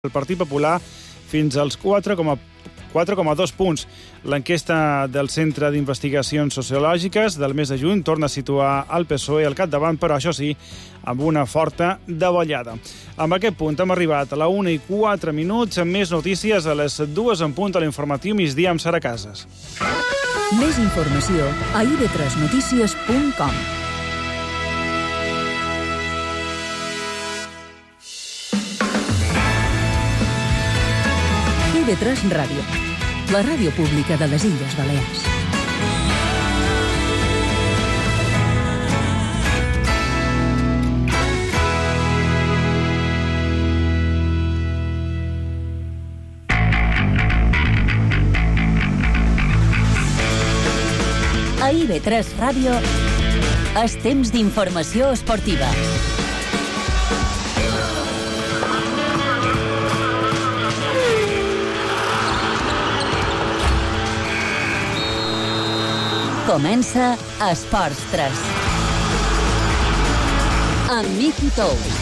el Partit Popular fins als 4,2 punts. L'enquesta del Centre d'Investigacions Sociològiques del mes de juny torna a situar el PSOE al capdavant, però això sí, amb una forta davallada. Amb aquest punt hem arribat a la 1:04, amb més notícies a les 2 en punt a l'informatiu migdia amb Sara Casas. Més informació a ib3notícies.com. IB3 Ràdio, la ràdio pública de les Illes Balears. A IB3 Ràdio, és temps d'informació esportiva. Comença Esports 3. Amb Miqui Tous.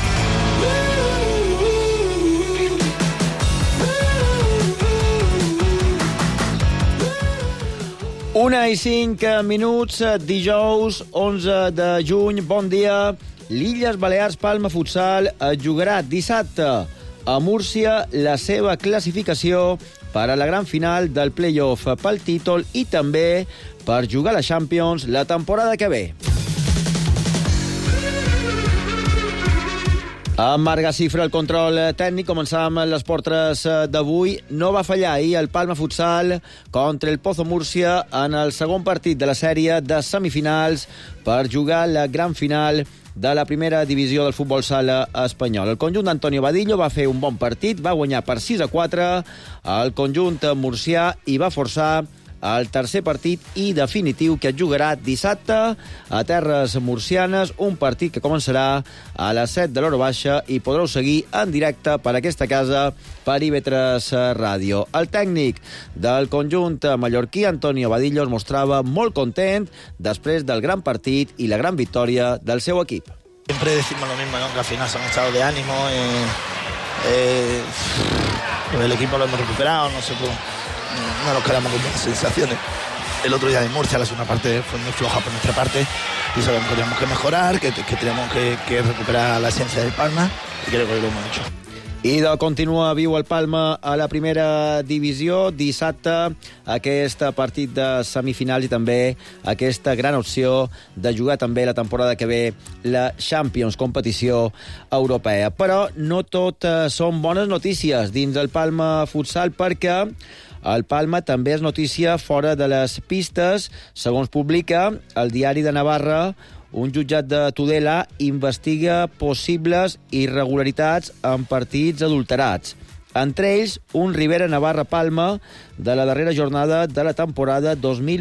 Una i 5 minuts, dijous 11 de juny. Bon dia. L'Illes Balears Palma Futsal jugarà dissabte a Múrcia la seva classificació per a la gran final del play-off pel títol i també per jugar a la Champions la temporada que ve. Amb Marc Gacifra, el control tècnic, començam l'Esport 3 d'avui. No va fallar ahir el Palma Futsal contra el Pozo Múrcia en el segon partit de la sèrie de semifinals per jugar la gran final de la primera divisió del futbol sala espanyol. El conjunt d'Antonio Badillo va fer un bon partit, va guanyar per 6-4 el conjunt murcià i va forçar el tercer partit i definitiu que es jugarà dissabte a terres murcianes, un partit que començarà a les 7 de l'hora baixa i podreu seguir en directe per aquesta casa per IB3 Ràdio. El tècnic del conjunt mallorquí, Antonio Badillo, es mostrava molt content després del gran partit i la gran victòria del seu equip. Siempre decimos lo mismo, ¿no? Que al final se han echado de ánimo, el equipo lo hemos recuperado, no nos quedamos con buenas sensaciones. El otro día de Murcia la segunda parte fue muy floja por nuestra parte y sabemos que tenemos que mejorar, que tenemos que recuperar la esencia del Palma y creo que lo hemos hecho. I continua viu el Palma a la primera divisió. Dissabte aquest partit de semifinals i també aquesta gran opció de jugar també la temporada que ve la Champions, competició europea. Però no tot són bones notícies dins del Palma Futsal, perquè el Palma també és notícia fora de les pistes. Segons publica el Diari de Navarra, un jutjat de Tudela investiga possibles irregularitats en partits adulterats. Entre ells, un Ribera-Navarra-Palma de la darrera jornada de la temporada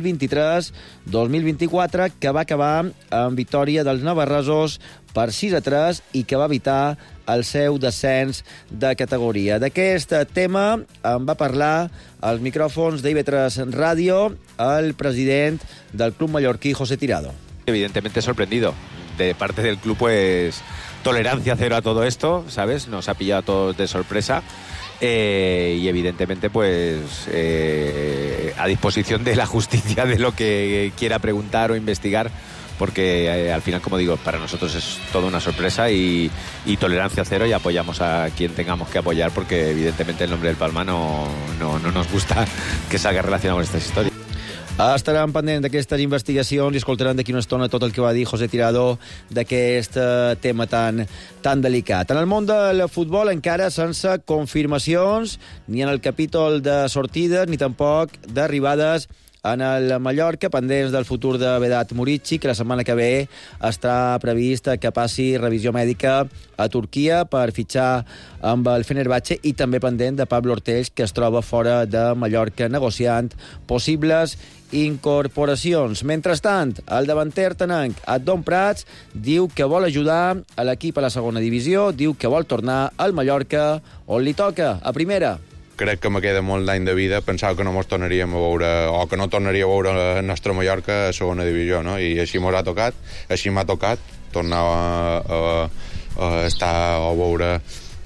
2023-2024 que va acabar amb victòria dels navarresos per 6-3 i que va evitar el seu descens de categoria. D'aquest tema en va parlar als micròfons d'IB3 Ràdio el president del club mallorquí, José Tirado. Evidentemente sorprendido. De parte del club, pues, tolerancia cero a todo esto, ¿sabes? Nos ha pillado a todos de sorpresa. Y evidentemente, pues, a disposición de la justicia de lo que quiera preguntar o investigar, porque al final, como digo, para nosotros es toda una sorpresa y tolerancia cero, y apoyamos a quien tengamos que apoyar, porque evidentemente el nombre del Palma no nos gusta que salga relacionado con estas historias. Estaran pendents d'aquestes investigacions i escoltaran d'aquí una estona tot el que va dir José Tirado d'aquest tema tan delicat. En el món del futbol encara sense confirmacions ni en el capítol de sortides ni tampoc d'arribades en el Mallorca, pendents del futur de Vedat Murici, que la setmana que ve està previst que passi revisió mèdica a Turquia per fitxar amb el Fenerbahçe, i també pendent de Pablo Ortells, que es troba fora de Mallorca negociant possibles incorporacions. Mentrestant, el davanter tanenc Adon Prats diu que vol ajudar a l'equip a la segona divisió, diu que vol tornar al Mallorca, on li toca, a primera. Crec que me queda molt d'any de vida, pensava que no mos tornaríem a veure, o que no tornaria a veure el nostre Mallorca a segona divisió, no? I així m'ha tocat tornar a estar o veure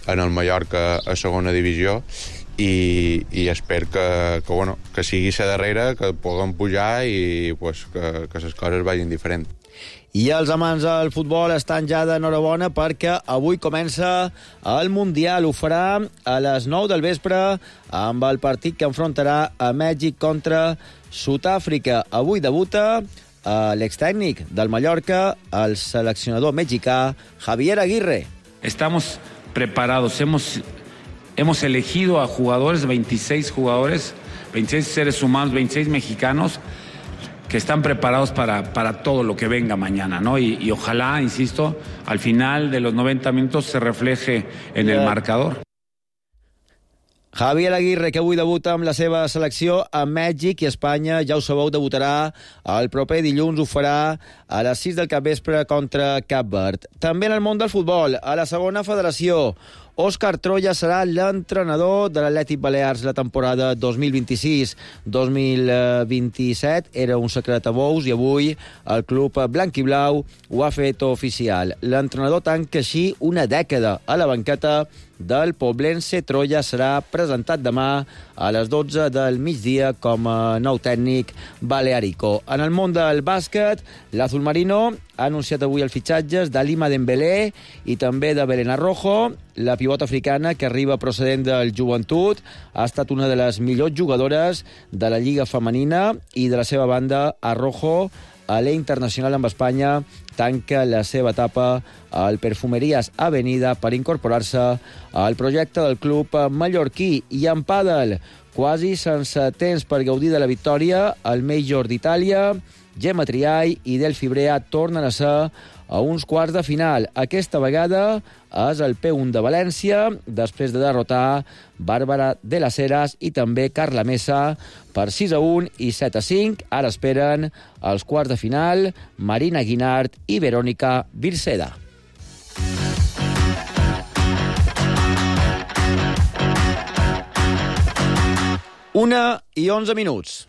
en el Mallorca a segona divisió, i espero que sigui la darrera, que puguem pujar i pues, que les coses vagin diferent. I els amants del futbol estan ja d'enhorabona perquè avui comença el Mundial. Ho farà a les 9 del vespre amb el partit que enfrontarà a Mèxic contra Sud-àfrica. Avui debuta l'extècnic del Mallorca, el seleccionador mexicà Javier Aguirre. Estamos preparados, hemos elegido a jugadores, 26 jugadores, 26 seres humanos, 26 mexicanos, que están preparados para todo lo que venga mañana, ¿no? Y ojalá, insisto, al final de los 90 minutos se refleje en el marcador. Javier Aguirre, que avui debuta amb la seva selecció a Mèxic, i Espanya, ja ho sabeu, debutarà el proper dilluns, ho farà a les 6 del capvespre contra Cap Verd. També en el món del futbol, a la segona federació, Òscar Troya serà l'entrenador de l'Atlètic Balears la temporada 2026-2027. Era un secret a bous i avui el club blanc-i-blau ho ha fet oficial. L'entrenador tanca així una dècada a la banqueta del Poblense. Troya serà presentat demà a les 12 del migdia com a nou tècnic balearico. En el món del bàsquet, l'Azulmarino ha anunciat avui els fitxatges d'Alima Dembélé i també de Belén Arrojo. La pivot africana, que arriba procedent del Joventut, ha estat una de les millors jugadores de la Lliga Femenina, i de la seva banda, Arrojo, a l'Internacional amb Espanya, tanca la seva etapa al Perfumerías Avenida per incorporar-se al projecte del club mallorquí. I en pàdel, quasi sense temps per gaudir de la victòria, el Major d'Itàlia, Gemma Triay i Delphi Brea tornen a ser a uns quarts de final. Aquesta vegada és el P1 de València, després de derrotar Bàrbara de las Heras i també Carla Mesa per 6-1 i 7-5. Ara esperen els quarts de final Marina Guinart i Verónica Virceda. Una i 11 minuts.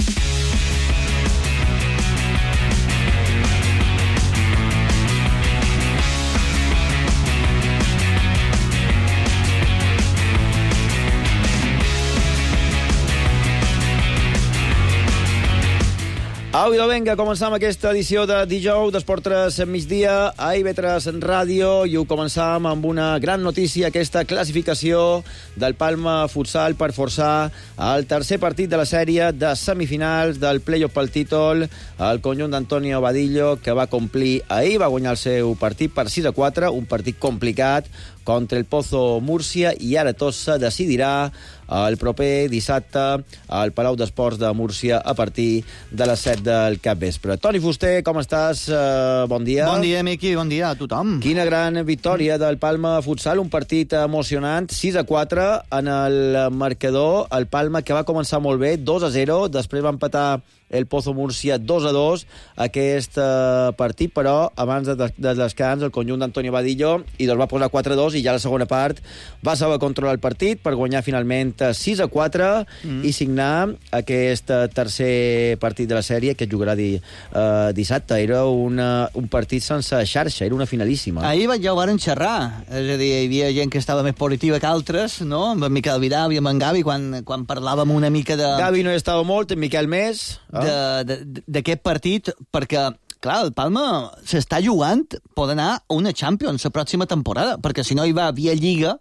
Au, idò, vinga, començam aquesta edició de dijous d'Esport 3 migdia a IB3 Ràdio, i ho començam amb una gran notícia, aquesta classificació del Palma Futsal per forçar el tercer partit de la sèrie de semifinals del play-off pel títol. El conjunt d'Antonio Badillo, que va complir ahir, va guanyar el seu partit per 6-4, un partit complicat contra el Pozo Múrcia, i ara tot se decidirà el proper dissabte al Palau d'Esports de Múrcia a partir de les 7 del capvespre. Toni Fuster, com estàs? Bon dia. Bon dia, Miqui, bon dia a tothom. Quina gran victòria del Palma Futsal, un partit emocionant, 6-4 en el marcador. El Palma, que va començar molt bé, 2-0, després va empatar el Pozo Múrcia 2-2 aquest partit, però abans de descans el conjunt d'Antonio Badillo i va posar 4-2, i ja la segona part va saber controlar el partit per guanyar finalment 6-4 i signar aquest tercer partit de la sèrie que jugarà dissabte. Era un partit sense xarxa, era una finalíssima. Ahir ja ho varen xerrar, és a dir, hi havia gent que estava més positiva que altres, no? Amb en Miquel Vidal i amb en Gavi, quan parlàvem una mica de... Gavi no hi estava molt, en Miquel més... d'aquest partit, perquè clar, el Palma s'està jugant pot anar a una Champions la pròxima temporada, perquè si no hi va via Lliga,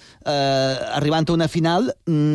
arribant a una final,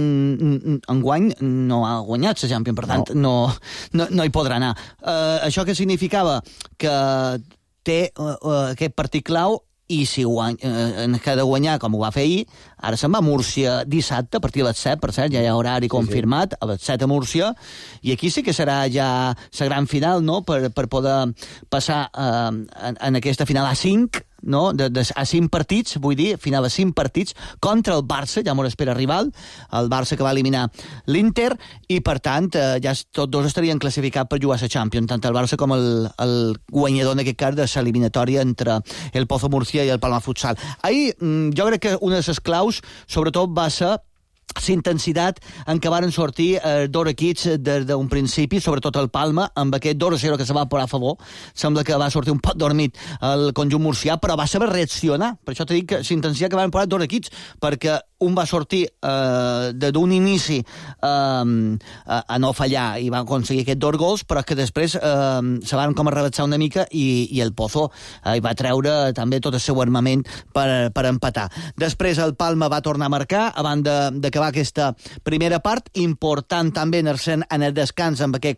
enguany no ha guanyat la Champions, per tant no hi podrà anar. Això que significava que té aquest partit clau, i si en ha de guanyar com ho va fer ahir, ara se'n va a Múrcia dissabte a partir de les 7, per cert, ja hi ha horari confirmat, a les 7 a Múrcia, i aquí sí que serà ja la gran final, no?, per poder passar en aquesta final a 5, no? A 5 partits, vull dir, final a 5 partits, contra el Barça, ja m'ho espera rival, el Barça que va eliminar l'Inter, i per tant, ja tots dos estarien classificats per jugar a la Champions, tant el Barça com el guanyador en aquest cas de l'eliminatòria entre el Pozo Múrcia i el Palma Futsal. Ahir, jo crec que una de les claus, sobretot, va ser intensitat en què varen sortir dos equips des d'un principi, sobretot el Palma, amb aquest 2-0 que se va posar a favor. Sembla que va sortir un poc dormit el conjunt murcià, però va saber reaccionar. Per això t'he dit que l'intensitat que van posar dos equips, perquè un va sortir d'un inici a no fallar i van aconseguir aquests 2 gols, però que després se van com a rebaixar una mica i el Pozo hi va treure també tot el seu armament per empatar. Després el Palma va tornar a marcar abans d'acabar aquesta primera part, important també en el descans amb aquest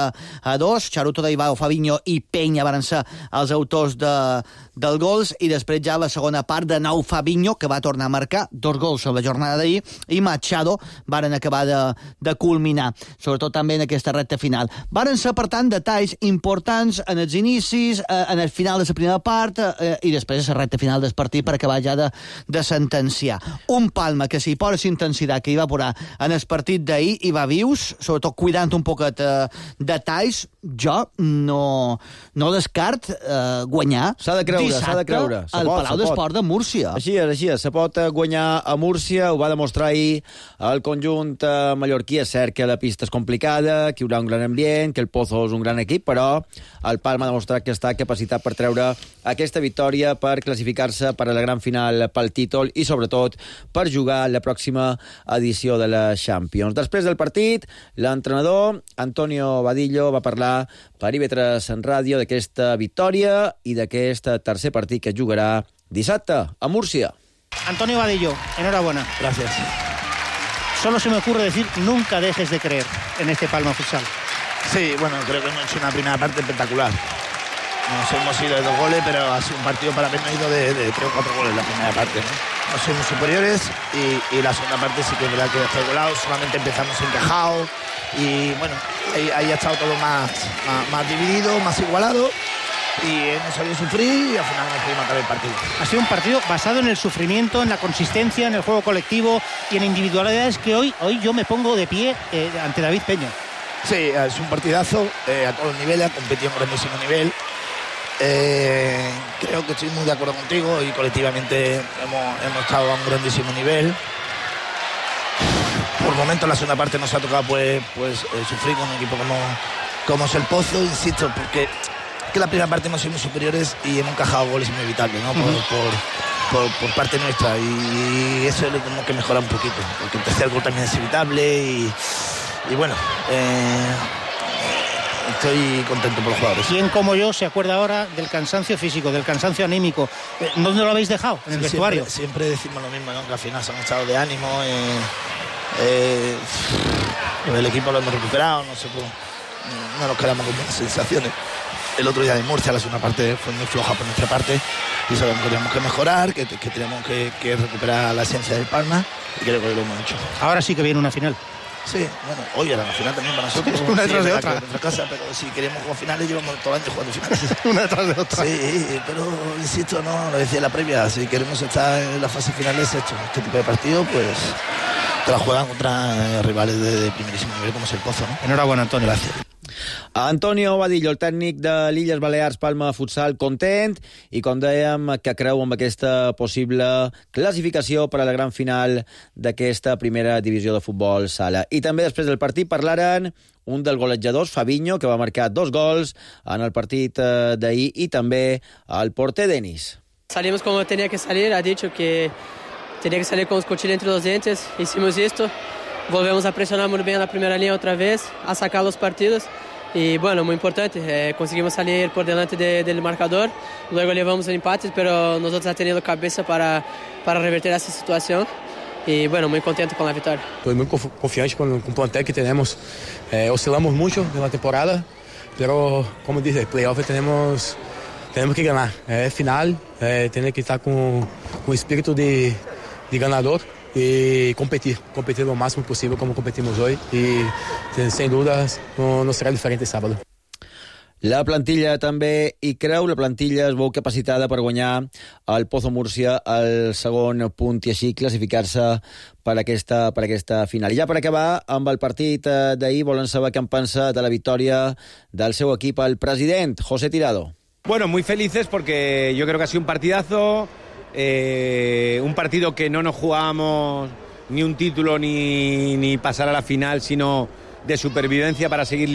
4-2. Charuto d'Ibao, Fabinho i Peña van ser els autors del gols, i després ja la segona part de nou Fabinho, que va tornar a marcar 2 gols sobre la jornada d'ahir, i Machado varen acabar de culminar, sobretot també en aquesta recta final. Varen ser, per tant, detalls importants en els inicis, en el final de la primera part, i després a la recta final del partit per acabar ja de sentenciar. Un Palma que s'hi posa intensitat que hi va posar en el partit d'ahir i va vius, sobretot cuidant un poquet detalls. Jo no descart guanyar dissabte al Palau d'Esport de Múrcia. Així és, se pot guanyar a Múrcia, ho va demostrar ahir el conjunt mallorquí. És cert que la pista és complicada, que hi haurà un gran ambient, que el Pozo és un gran equip, però el Palma ha demostrat que està capacitat per treure aquesta victòria, per classificar-se per a la gran final pel títol i sobretot per jugar la pròxima edició de la Champions. Després del partit, l'entrenador Antonio Vadillo va parlar per IB3 en ràdio d'aquesta victòria i d'aquest tercer partit que jugarà dissabte a Múrcia. Antonio Vadillo, enhorabuena. Gracias. Solo se me ocurre decir, nunca dejes de creer en este Palma Futsal. Sí, bueno, creo que hemos hecho una primera parte espectacular. Nos hemos ido de 2 goles, pero ha sido un partido para habernos ido de 3 o 4 goles la primera parte, ¿no? Nos somos superiores y la segunda parte sí que es verdad que está igualado, solamente empezamos encajado y bueno, ahí ha estado todo más dividido, más igualado y hemos sabido sufrir y al final no pudimos acabar el partido. Ha sido un partido basado en el sufrimiento, en la consistencia, en el juego colectivo y en individualidades que hoy yo me pongo de pie ante David Peña. Sí, es un partidazo a todos los niveles, ha competido en grandísimo nivel. Creo que estoy muy de acuerdo contigo y colectivamente hemos estado a un grandísimo nivel. Por momentos la segunda parte nos ha tocado sufrir con un equipo como es el Pozo, insisto, porque que la primera parte hemos sido muy superiores y hemos encajado goles inevitables, ¿no? Por parte nuestra, y eso es lo que tenemos que mejorar un poquito, porque el tercer gol también es evitable y bueno, estoy contento por los jugadores. ¿Quién como yo se acuerda ahora del cansancio físico, del cansancio anímico? ¿Dónde lo habéis dejado? ¿En el vestuario? Siempre decimos lo mismo, ¿no? Que al final se han echado de ánimo. El equipo lo hemos recuperado, no nos quedamos con buenas sensaciones. El otro día de Murcia la segunda parte fue muy floja por nuestra parte y sabemos que tenemos que mejorar, que tenemos que recuperar la esencia del Palma y creo que lo hemos hecho. Ahora sí que viene una final. Sí, bueno, hoy era la final también para nosotros. Una detrás de otra. En nuestra casa, pero si queremos jugar finales, llevamos todo el año jugando finales. Una detrás de otra. Sí, pero insisto, no, lo decía en la previa, si queremos estar en las fases finales, este tipo de partido, pues te la juegan contra rivales de primerísimo nivel como es el Pozo, ¿no? Enhorabuena, Antonio. Gracias. Antonio Vadillo, el tècnic de l'Illes Balears Palma Futsal, content i, com dèiem, que creu amb aquesta possible classificació per a la gran final d'aquesta primera divisió de futbol sala. I també després del partit parlaren un dels golejadors, Fabinho, que va marcar 2 gols en el partit d'ahir, i també el porter Denis. Salimos como tenía que salir, ha dicho que tenía que salir con los cuchillos entre los dientes, hicimos esto. Volvemos a presionar muy bien la primera línea otra vez, a sacar los partidos y bueno, muy importante, conseguimos salir por delante del marcador, luego llevamos el empate, pero nosotros hemos tenido cabeza para revertir esa situación y bueno, muy contento con la victoria. Estoy muy confiante con el plantel que tenemos, oscilamos mucho en la temporada, pero como dice, el playoff tenemos que ganar, es final, tiene que estar con espíritu de ganador y competir lo máximo posible como competimos hoy y sin dudas no será diferente el sábado. La plantilla també hi creu, la plantilla es veu capacitada per guanyar el Pozo Múrcia al segon punt i així classificar-se per aquesta final. I ja per acabar amb el partit d'ahir, volen saber què en pensa de la victòria del seu equip, el president, José Tirado. Bueno, muy felices porque yo creo que ha sido un partidazo. Un partido que no nos jugábamos ni un título ni pasar a la final, sino de supervivencia para seguir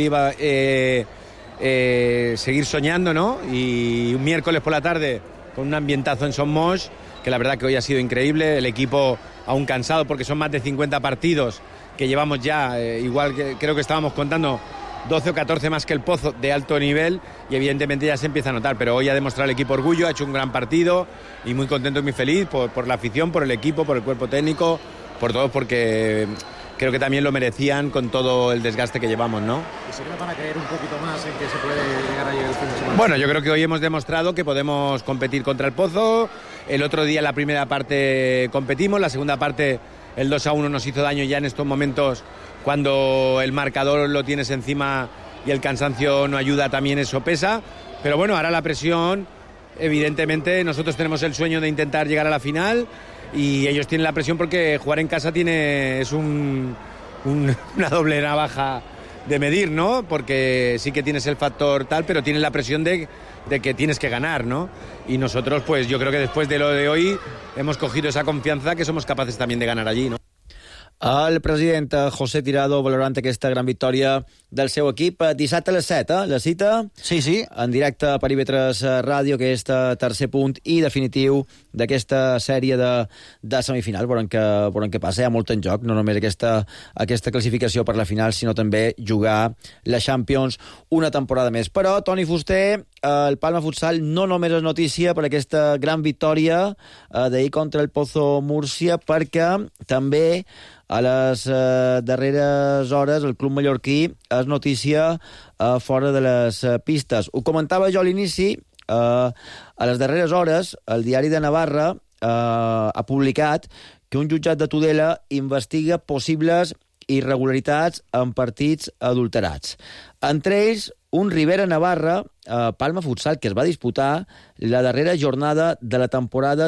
soñando, ¿no? Y un miércoles por la tarde con un ambientazo en Son Moix, que la verdad que hoy ha sido increíble, el equipo aún cansado porque son más de 50 partidos que llevamos ya, igual que creo que estábamos contando 12 o 14 más que el Pozo de alto nivel, y evidentemente ya se empieza a notar, pero hoy ha demostrado el equipo orgullo, ha hecho un gran partido y muy contento y muy feliz por la afición, por el equipo, por el cuerpo técnico, por todos, porque creo que también lo merecían con todo el desgaste que llevamos, ¿no? ¿Y se van a creer un poquito más en que se puede llegar a el fin de semana? Bueno, yo creo que hoy hemos demostrado que podemos competir contra el Pozo. El otro día en la primera parte competimos, la segunda parte el 2-1 nos hizo daño ya en estos momentos cuando el marcador lo tienes encima y el cansancio no ayuda, también eso pesa. Pero bueno, ahora la presión, evidentemente nosotros tenemos el sueño de intentar llegar a la final y ellos tienen la presión porque jugar en casa es una doble navaja de medir, ¿no? Porque sí que tienes el factor tal, pero tienes la presión de que tienes que ganar, ¿no? Y nosotros, pues yo creo que después de lo de hoy hemos cogido esa confianza que somos capaces también de ganar allí, ¿no? El president José Tirado valorant aquesta gran victòria del seu equip. Dissabte a les 7, la cita? Sí. En directe a Perímetres Ràdio, aquest tercer punt i definitiu d'aquesta sèrie de semifinal. Veurem què passa. Hi ha molt en joc, no només aquesta classificació per la final, sinó també jugar la Champions una temporada més. Però, Toni Fuster, el Palma Futsal no només és notícia per aquesta gran victòria d'ahir contra el Pozo Múrcia, perquè també a les darreres hores el club mallorquí és notícia fora de les pistes. Ho comentava jo a l'inici, a les darreres hores el diari de Navarra ha publicat que un jutjat de Tudela investiga possibles irregularitats en partits adulterats. Entre ells, un Rivera Navarra, Palma Futsal, que es va disputar la darrera jornada de la temporada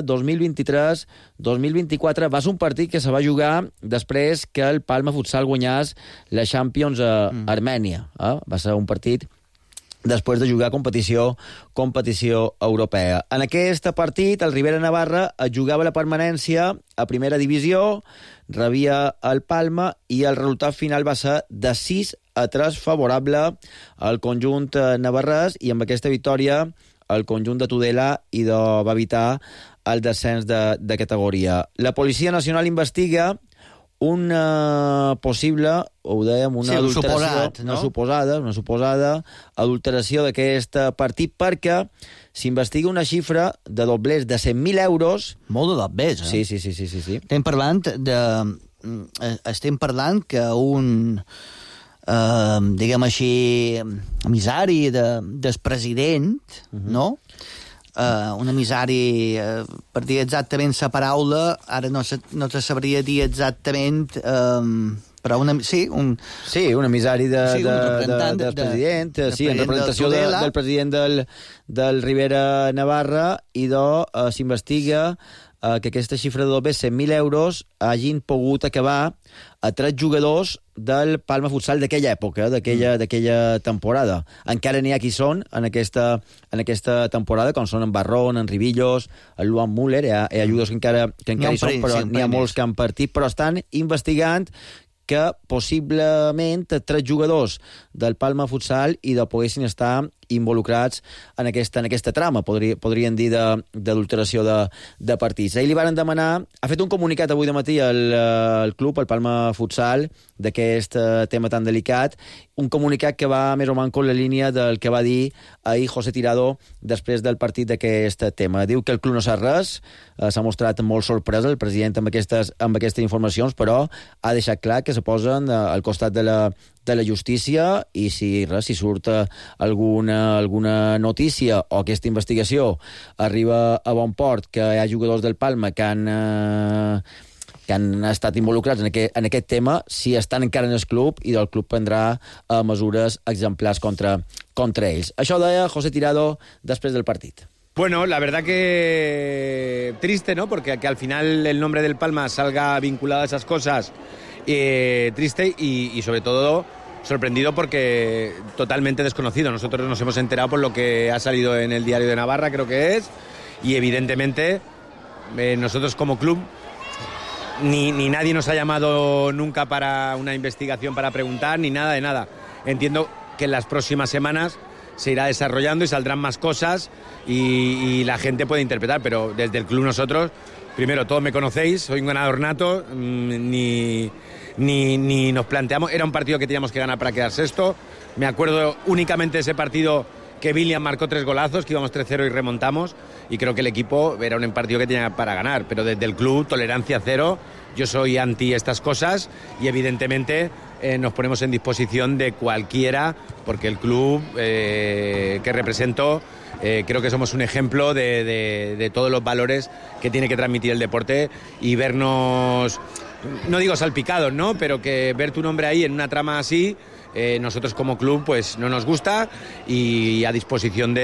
2023-2024. Va ser un partit que se va jugar després que el Palma Futsal guanyés la Champions a Armènia. Va ser un partit després de jugar competició europea. En aquest partit, el Rivera Navarra jugava la permanència a primera divisió, rebia el Palma i el resultat final va ser de 6-3 favorable al conjunt navarrès, i amb aquesta victòria el conjunt de Tudela va evitar el descens de categoria. La Policia Nacional investiga una possible, ho dèiem, una adulteració, una suposada adulteració d'aquest partit, perquè s'investiga una xifra de doblers de 100.000 euros. Molt de doblers, Sí. Estem parlant que un, diguem així, emissari del president, no? Un emissari, per dir exactament la paraula, ara no te sabria dir exactament, però un emissari del president, en representació del president del Rivera Navarra, i s'investiga que aquesta xifra de doblers, 100.000 euros, hagin pogut acabar a 3 jugadors del Palma Futsal d'aquella època, d'aquella temporada. Encara n'hi ha qui són en aquesta temporada, com són en Barrón, en Ribillos, en Luan Müller, hi ha jugadors que encara hi són, però n'hi ha molts que han partit, però estan investigant que possiblement 3 jugadors del Palma Futsal poguessin estar involucrats en aquesta trama, podríem dir, d'adulteració de partits. Ahir li van demanar, ha fet un comunicat avui de matí al club, el Palma Futsal, d'aquest tema tan delicat, un comunicat que va més o menys en la línia del que va dir ahir José Tirado després del partit d'aquest tema. Diu que el club no sap res, s'ha mostrat molt sorpresa el president amb aquestes informacions, però ha deixat clar que se posen al costat de la justícia, i si surt alguna notícia o aquesta investigació arriba a bon port, que hi ha jugadors del Palma que han estat involucrats en aquest tema, si estan encara en el club, i del club prendrà mesures exemplars contra ells. Això deia José Tirado després del partit. Bueno, la verdad que triste, ¿no? Porque que al final el nombre del Palma salga vinculado a esas cosas, triste y sobre todo sorprendido porque totalmente desconocido. Nosotros nos hemos enterado por lo que ha salido en el Diario de Navarra, creo que es, y evidentemente nosotros como club ni nadie nos ha llamado nunca para una investigación para preguntar, ni nada de nada. Entiendo que en las próximas semanas se irá desarrollando y saldrán más cosas y la gente puede interpretar, pero desde el club nosotros, primero, todos me conocéis, soy un ganador nato, ni nos planteamos, era un partido que teníamos que ganar para quedar sexto. Me acuerdo únicamente de ese partido que William marcó 3 golazos, que íbamos 3-0 y remontamos, y creo que el equipo era un partido que tenía para ganar, pero desde el club, tolerancia cero. Yo soy anti estas cosas y evidentemente nos ponemos en disposición de cualquiera, porque el club que represento creo que somos un ejemplo de todos los valores que tiene que transmitir el deporte, y vernos, no digo salpicados, ¿no?, pero que ver tu nombre ahí en una trama así, nosotros como club pues no nos gusta, y a disposición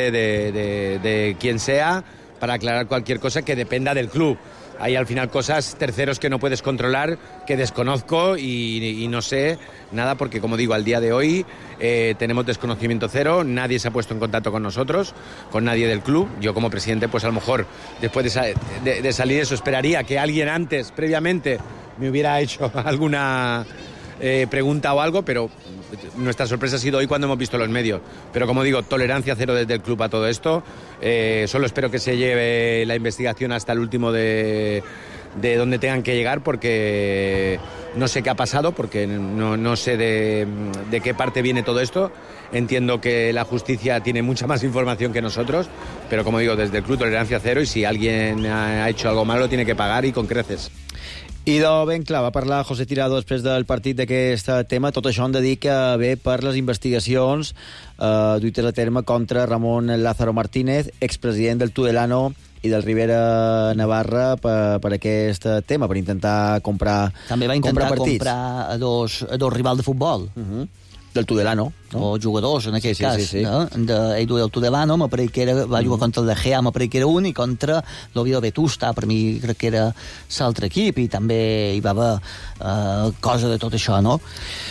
de quien sea para aclarar cualquier cosa que dependa del club. Hay al final cosas, terceros que no puedes controlar, que desconozco y no sé nada, porque como digo, al día de hoy tenemos desconocimiento cero, nadie se ha puesto en contacto con nosotros, con nadie del club. Yo como presidente, pues a lo mejor después de salir eso, esperaría que alguien antes, previamente, me hubiera hecho alguna pregunta o algo, pero nuestra sorpresa ha sido hoy cuando hemos visto los medios. Pero como digo, tolerancia cero desde el club a todo esto. Solo espero que se lleve la investigación hasta el último de donde tengan que llegar, porque no sé qué ha pasado, porque no sé de qué parte viene todo esto. Entiendo que la justicia tiene mucha más información que nosotros, pero como digo, desde el club tolerancia cero, y si alguien ha hecho algo malo tiene que pagar, y con creces. Idò, ben clar, va parlar José Tirado després del partit d'aquest tema. Tot això hem de dir que ve per les investigacions duites a terme contra Ramon Lázaro Martínez, expresident del Tudelano i del Rivera Navarra, per aquest tema, per intentar comprar partits. També va intentar comprar a dos rivals de futbol. Del Tudelano, no? O jugadors, en aquest cas. Sí. No? Ell duia el Tudelano, m'apareix que va jugar contra el De Gea, m'apareix que era un, i contra l'Oviedo Vetusta, per mi crec que era l'altre equip, i també hi va haver cosa de tot això, no?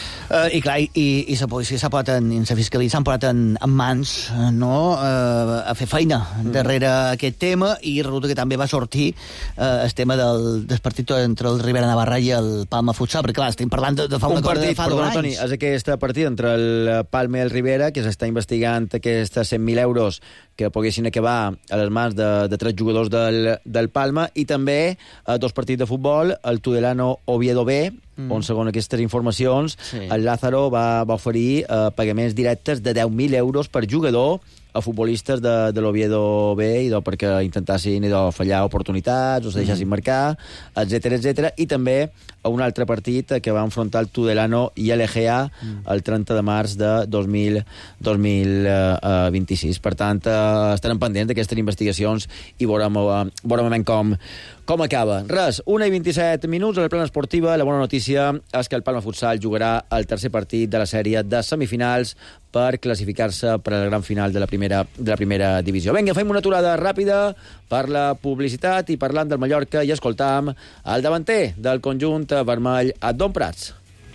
I clar, i la policia s'ha posat i la fiscalia s'han posat en mans, no?, a fer feina darrere aquest tema, i resulta que també va sortir el tema del partit entre el Rivera Navarra i el Palma Futsal, perquè clar, estem parlant de fa una cosa de fa 2 anys. Toni, és aquest partit entre el Palma i el Rivera, que s'està investigant aquests 100.000 euros que poguessin acabar a les mans de 3 jugadors del Palma, i també 2 partits de futbol, el Tudelano Oviedo B, on, segons aquestes informacions, el Lázaro va oferir pagaments directes de 10.000 euros per jugador a futbolistes de l'Oviedo B, perquè intentassin fallar oportunitats o se deixassin marcar, etc. I també a un altre partit que va enfrontar el Tudelano i l'EGA el 30 de març de 2026. Per tant, estarem pendents d'aquestes investigacions i veurem com acaba. Res, 1:27 a la plana esportiva. La bona notícia és que el Palma Futsal jugarà el tercer partit de la sèrie de semifinals per classificar-se per al gran final de la primera divisió. Vinga, fem una aturada ràpida per la publicitat, i parlant del Mallorca i escoltam el davanter del conjunt vermell, Adon Prats.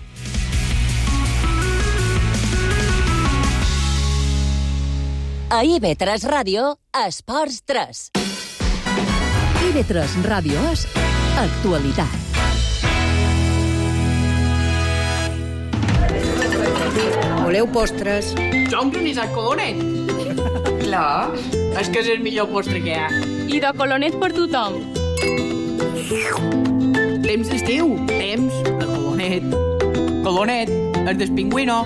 A IB3 Ràdio, Esports 3. IB3 Ràdio és actualitat. Voleu postres? Jo un granissat colonet. Clar. És que és el millor postre que hi ha. I de colonet per tothom. Temps d'estiu. Temps de colonet. Colonet, el del pingüino.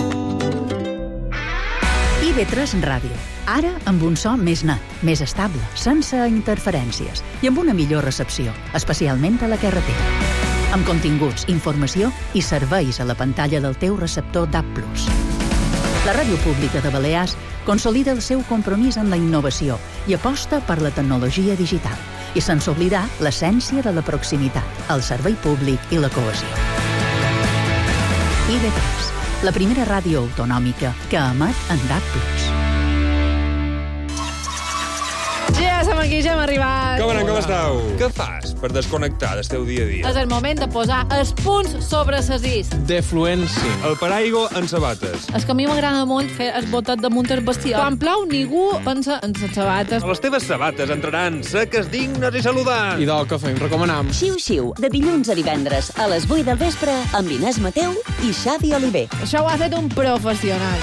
IB3 Ràdio. Ara amb un so més net, més estable, sense interferències i amb una millor recepció, especialment a la carretera. Amb continguts, informació i serveis a la pantalla del teu receptor DAB+. La Ràdio Pública de Balears consolida el seu compromís amb la innovació i aposta per la tecnologia digital, i sense oblidar l'essència de la proximitat, el servei públic i la cohesió. IB3, la primera ràdio autonòmica que emet en DAB+. Ja som aquí ja hem arribat. Com esteu? Què fas per desconnectar del teu dia a dia? És el moment de posar els punts sobre les is. Defluència. El paraigua en sabates. És que a mi m'agrada molt fer el botet damunt el bestiar. Quan plou, ningú pensa en les sabates. Les teves sabates entraran seques, dignes i saludants. I del que fem, recomanam. Xiu-xiu, de dilluns a divendres a les 8 del vespre amb Inés Mateu i Xavi Oliver. Això ho ha fet un professional.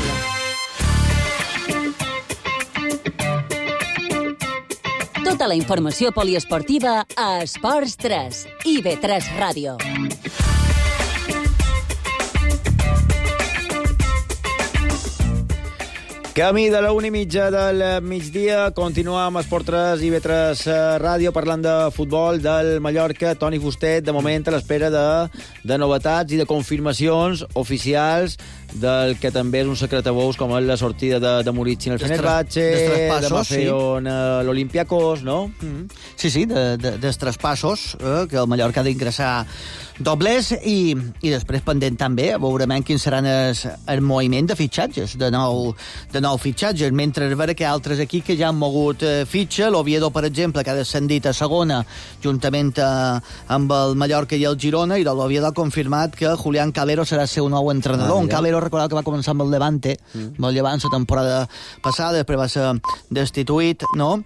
Tota la informació poliesportiva a Esports 3 i IB3 Ràdio. Camí de la 1:30 del migdia, continuem amb Esport 3 i IB3 Ràdio parlant de futbol del Mallorca. Toni Fustet, de moment a l'espera de novetats i de confirmacions oficials del que també és un secret a bous, com és la sortida de Murici en el Fenerbahce, de Maffeo en l'Olympiacos, no? Sí, dels traspassos, que el Mallorca ha d'ingressar dobles i després pendent també a veure quins seran el moviment de fitxatges, de nou fitxatges, mentre es veure que altres aquí que ja han mogut fitxa, l'Oviedo, per exemple, que ha descendit a segona juntament amb el Mallorca i el Girona, i l'Oviedo ha confirmat que Julián Calero serà el seu nou entrenador. Un Calero, recordeu que va començar amb el Levante, amb el Llevant la temporada passada, després va ser destituït, no?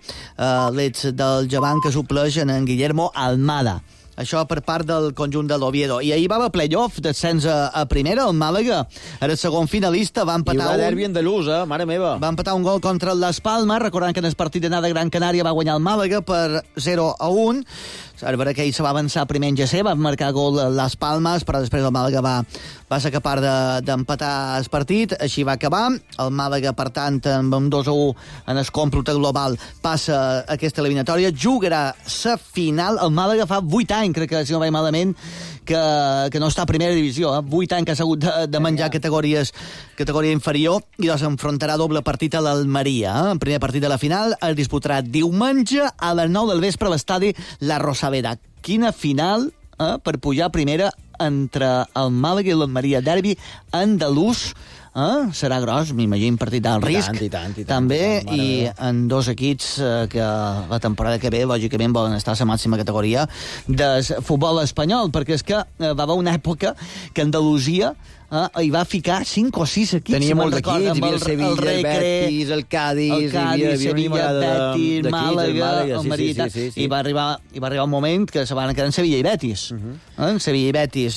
L'ex del Llevant que supleix en Guillermo Almada. Això per part del conjunt de l'Oviedo. I ahir va haver playoff, descens a primera, el Màlaga era el segon finalista, va empatar I una derbi andalús, mare meva. Va empatar un gol contra el Las Palmas, recordant que en el partit d'anada de Gran Canària va guanyar el Màlaga per 0-1. A veure que ell se va avançar primer en GC, va marcar gol a Las Palmas, però després el Màlaga va ser capaç d'empatar el partit, així va acabar. El Màlaga, per tant, amb un 2-1 en el còmpute global, passa aquesta eliminatòria, jugarà la final. El Màlaga fa 8 anys, crec que, si no vaig malament, que no està a primera divisió, 8 anys que ha hagut de menjar categoria inferior, i doncs enfrontarà doble partit a l'Almeria. El primer partit de la final es disputarà diumenge a les 9 del vespre a l'estadi La Rosaleda. Quina final per pujar a primera entre el Màlaga i l'Almeria. Derbi andalús. Serà gros, m'imagino, partit d'alt risc. I tant. També, i en dos equips que la temporada que ve, lògicament, volen estar a la màxima categoria del futbol espanyol, perquè és que va haver una època que Andalusia hi va ficar 5 o 6 equips. Tenia molts equips, hi havia el Sevilla, el Betis, el Cádiz, Sevilla, Betis, Màlaga, el Maria, i va arribar un moment que se van quedar en Sevilla i Betis. Sevilla i Betis,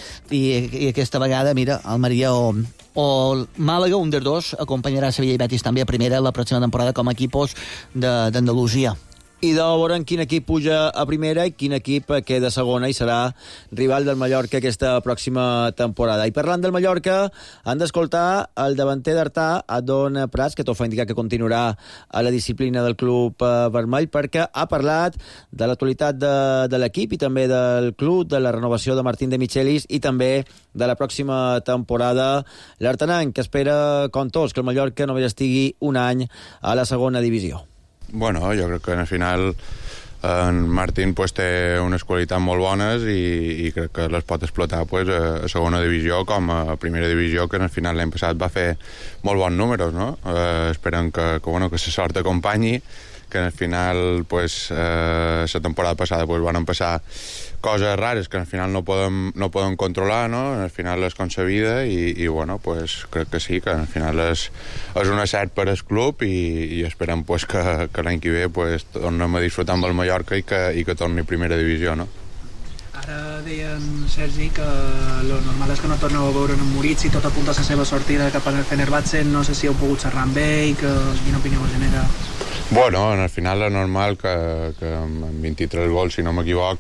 i aquesta vegada, mira, el Maria o Màlaga, un dels dos, acompanyarà Sevilla i Betis també a primera la pròxima temporada com a equipos d'Andalusia. I de veure quin equip puja a primera i quin equip queda a segona i serà rival del Mallorca aquesta pròxima temporada. I parlant del Mallorca, han d'escoltar el davanter d'Artà, Adon Prats, que tot fa indicar que continuarà a la disciplina del club vermell, perquè ha parlat de l'actualitat de l'equip i també del club, de la renovació de Martín de Michelis i també de la pròxima temporada. L'Artanany, que espera, com tots, que el Mallorca només estigui un any a la segona divisió. Bueno, jo crec que al final en Martín pues, té unes qualitats molt bones i crec que les pot explotar pues, a segona divisió com a primera divisió, que al final l'any passat va fer molt bons números, no? Esperem que la sort acompanyi, que al final pues, la temporada passada pues, van passar coses rares que al final no podem controlar, no? Al final és concebida i bueno, pues, crec que sí, que al final és un acert per al club i esperem pues, que l'any que ve pues, tornem a disfrutar amb el Mallorca i que torni a primera divisió, no? Ara deien, Sergi, que lo normal és que no torneu a veure en Moritz i tot apunta a la seva sortida cap al Fenerbahce. No sé si heu pogut xerrar amb ell, quina opinió us genera? Bueno, al final és normal que amb 23 gols, si no m'equivoc,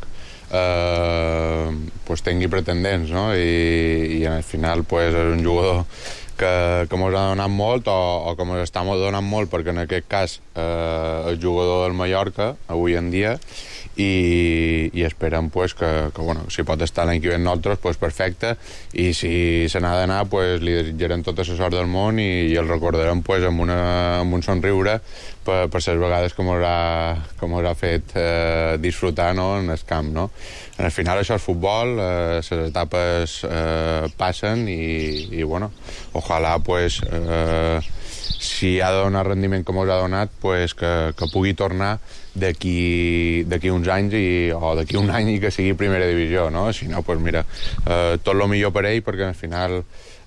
pues tingui pretendents, no? I al final pues, és un jugador que mos ha donat molt o que mos està donant molt, perquè en aquest cas és jugador del Mallorca avui en dia i esperem pues, que si pot estar l'any que ve nosaltres, pues, perfecte, i si se n'ha d'anar pues, li desitjarem tota la sort del món i el recordarem pues, amb un somriure per les vegades que mos ha fet disfrutar, no, en el camp, no? Al final això és futbol, les etapes passen i bueno, ojalà pues, si ha de donar rendiment com us ha donat, pues que pugui tornar d'aquí uns anys o d'aquí un any i que sigui primera divisió, no? Si no, pues mira, tot el millor per ell, perquè al final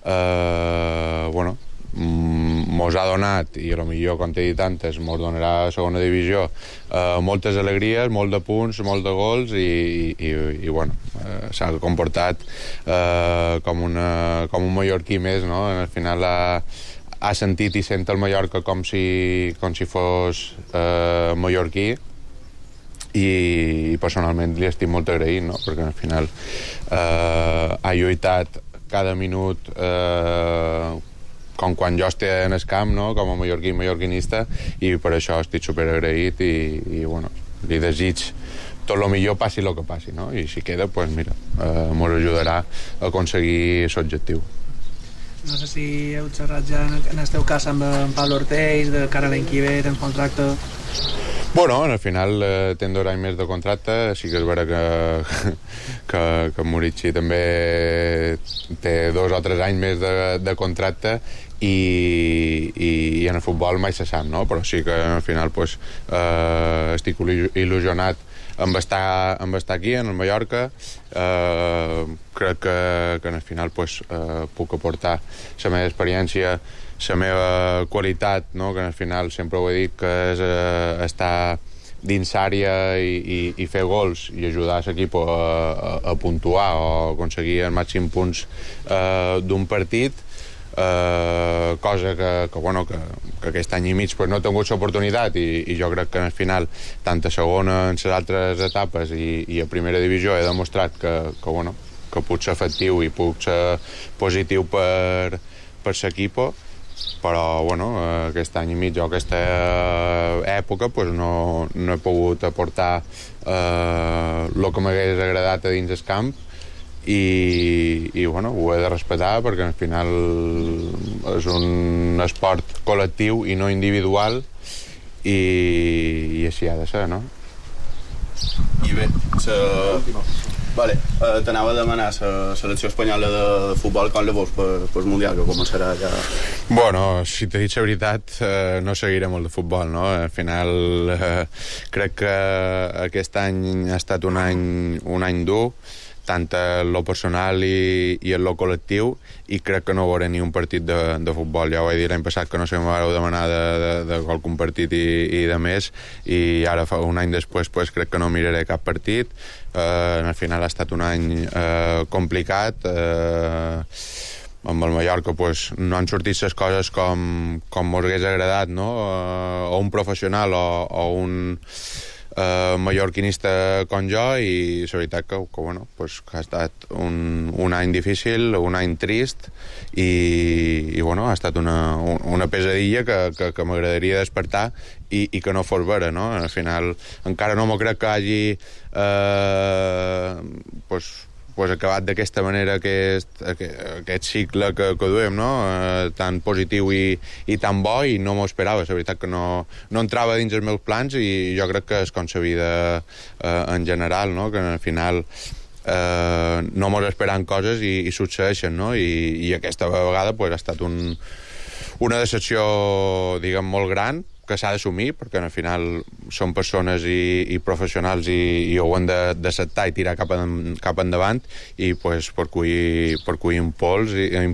mos ha donat, i a lo millor, com t'he dit antes, mos donarà a segona divisió moltes alegries, molt de punts, molt de gols i bueno, s'ha comportat com un mallorquí més, no? Al final ha sentit i sent el Mallorca com si fos mallorquí, i personalment li estic molt agraït, no? Perquè al final ha lluitat cada minut com quan jo estic en el camp, no? Com a mallorquí, mallorquinista, i per això estic superagraït i bueno, li desig tot el millor, passi el que passi, no? I si queda, pues mira, mos ajudarà a aconseguir l'objectiu. No sé si heu xerrat ja en el teu cas amb en Pablo Orteix, de cara a l'any que ve, tens contracte... Bueno, al final té 2 anys més de contracte, sí que és vera que Murici també té 2 o 3 anys més de contracte i en el futbol mai se sap, no? Però sí que al final pues, estic il·lusionat amb estar aquí, en el Mallorca. Crec que al final pues, puc aportar la meva experiència, la meva qualitat, no? Que al final sempre ho he dit, que és estar dins àrea i fer gols i ajudar l'equip a puntuar o aconseguir el màxim punts d'un partit, cosa que aquest any i mig pues, no he tingut l'oportunitat i jo crec que al final tant a segona en les altres etapes i a primera divisió he demostrat que puc ser efectiu i puc ser positiu per l'equip, però aquest any i mig o aquesta època pues, no he pogut aportar el que m'hagués agradat a dins el camp i ho he de respetar perquè al final és un esport col·lectiu i no individual i així ha de ser, no? I bé, t'anava a demanar la selecció espanyola de futbol com la veus pel Mundial, que començarà ja... Bueno, si t'he dit la veritat, no seguiré molt de futbol, no? Al final crec que aquest any ha estat un any dur, tant en lo personal i en lo col·lectiu, i crec que no veuré ni un partit de futbol. Ja ho he dit l'any passat que no sé si m'ho demanar de qualcun partit i de més, i ara un any després pues, crec que no miraré cap partit. Al final ha estat un any complicat, amb el Mallorca pues, no han sortit les coses com m'hagués agradat, no? O un professional o un mallorquinista com jo, i la veritat que ha estat un any difícil, un any trist i ha estat una pesadilla que m'agradaria despertar i que no fos vera, no? Al final encara no m'ho crec que hagi acabat d'aquesta manera aquest cicle que duem, no? Tan positiu i tan bo, i no m'ho esperava. La veritat que no entrava dins els meus plans, i jo crec que és com la vida en general, no? Que al final no mos esperant coses i succeeixen, no? I aquesta vegada pues, ha estat una decepció, diguem, molt gran, que s'ha d'assumir, perquè al final són persones i professionals i ho han d'acceptar i tirar cap endavant, i pues, per cuir impuls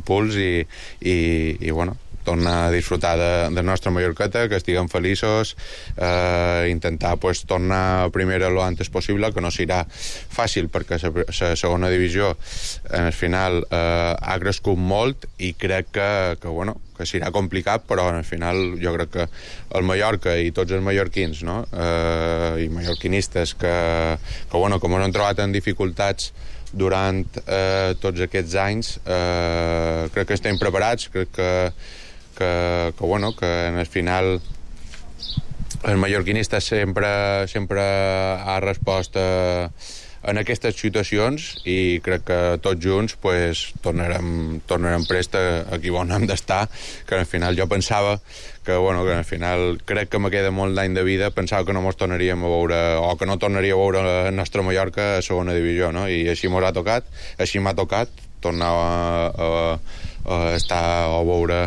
i tornar a disfrutar de nostra Mallorqueta, que estiguem feliços, intentar pues, tornar a primera lo antes possible, que no serà fàcil perquè la segona divisió al final ha crescut molt, i crec que serà complicat, però al final jo crec que el Mallorca i tots els mallorquins, no? I mallorquinistes que com ens han trobat en dificultats durant tots aquests anys, crec que estem preparats, crec que en el final el mallorquinista sempre ha respost en aquestes situacions, i crec que tots junts pues, tornarem prest aquí on hem d'estar, que al final jo pensava que al final crec que me queda molt d'any de vida, pensava que no mos tornaríem a veure, o que no tornaria a veure el nostre Mallorca a segona divisió, no? I així m'ha tocat tornar a estar o a veure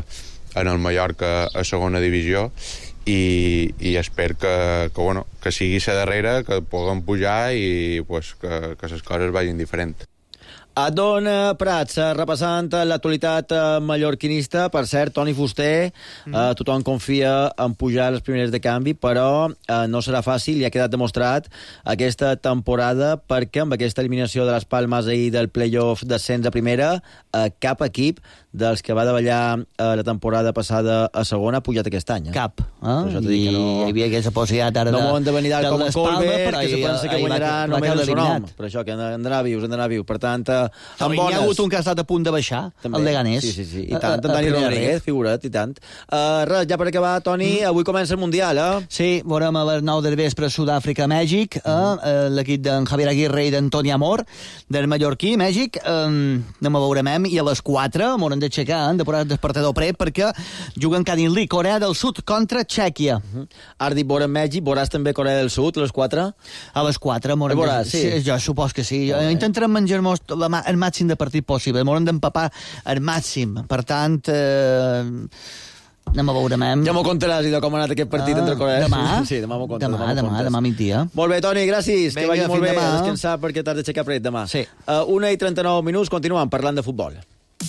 en el Mallorca a segona divisió, i espero que sigui la darrera, que puguem pujar i pues, que les coses vagin diferent. Adon Prats, repassant l'actualitat mallorquinista. Per cert, Toni Fuster, tothom confia en pujar les primeres de canvi, però no serà fàcil, i ha quedat demostrat aquesta temporada, perquè amb aquesta eliminació de les Palmes ahir del play-off d'ascens a primera, cap equip dels que va davallar la temporada passada a segona ha pujat aquest any. Cap. I hi havia aquesta possibilitat ara no m'ho han de venir com a Colbert, que se pensa que guanyarà només el seu nom. Per això, que han d'anar vius, Per tant, amb bones. Hi ha hagut un que ha estat a punt de baixar, el Leganés. Sí. I tant, en Dani Rodríguez, figura't, i tant. Res, ja per acabar, Toni, avui comença el Mundial, Sí, veurem a les 9 del vespre Sud-àfrica-Mèxic, l'equip d'en Javier Aguirre i d'Antoni Amor, del mallorquí, Mèxic. Anem a veurem, i a les 4 m'hauran d'aixecar, de posar el despertador pre, perquè juguen Cadin Lee, Corea del Sud contra Txèquia. Has dit veurem Mèxic, veuràs també Corea del Sud, a les 4? A les 4 m'hauran sí. Jo supos que sí. Intentarem menjar-nos el màxim de partit possible, m'hauran d'empapar el màxim. Per tant, anem a veure. Ja m'ho contaràs, i de com ha anat aquest partit entre Corea. Demà? Sí, demà m'ho contes. Demà migdia. Molt bé, Toni, gràcies. Vinga, que vagi molt bé demà. a descansar, perquè t'has d'aixecar pret demà. Sí. 1:39 minuts, continuem parlant de futbol.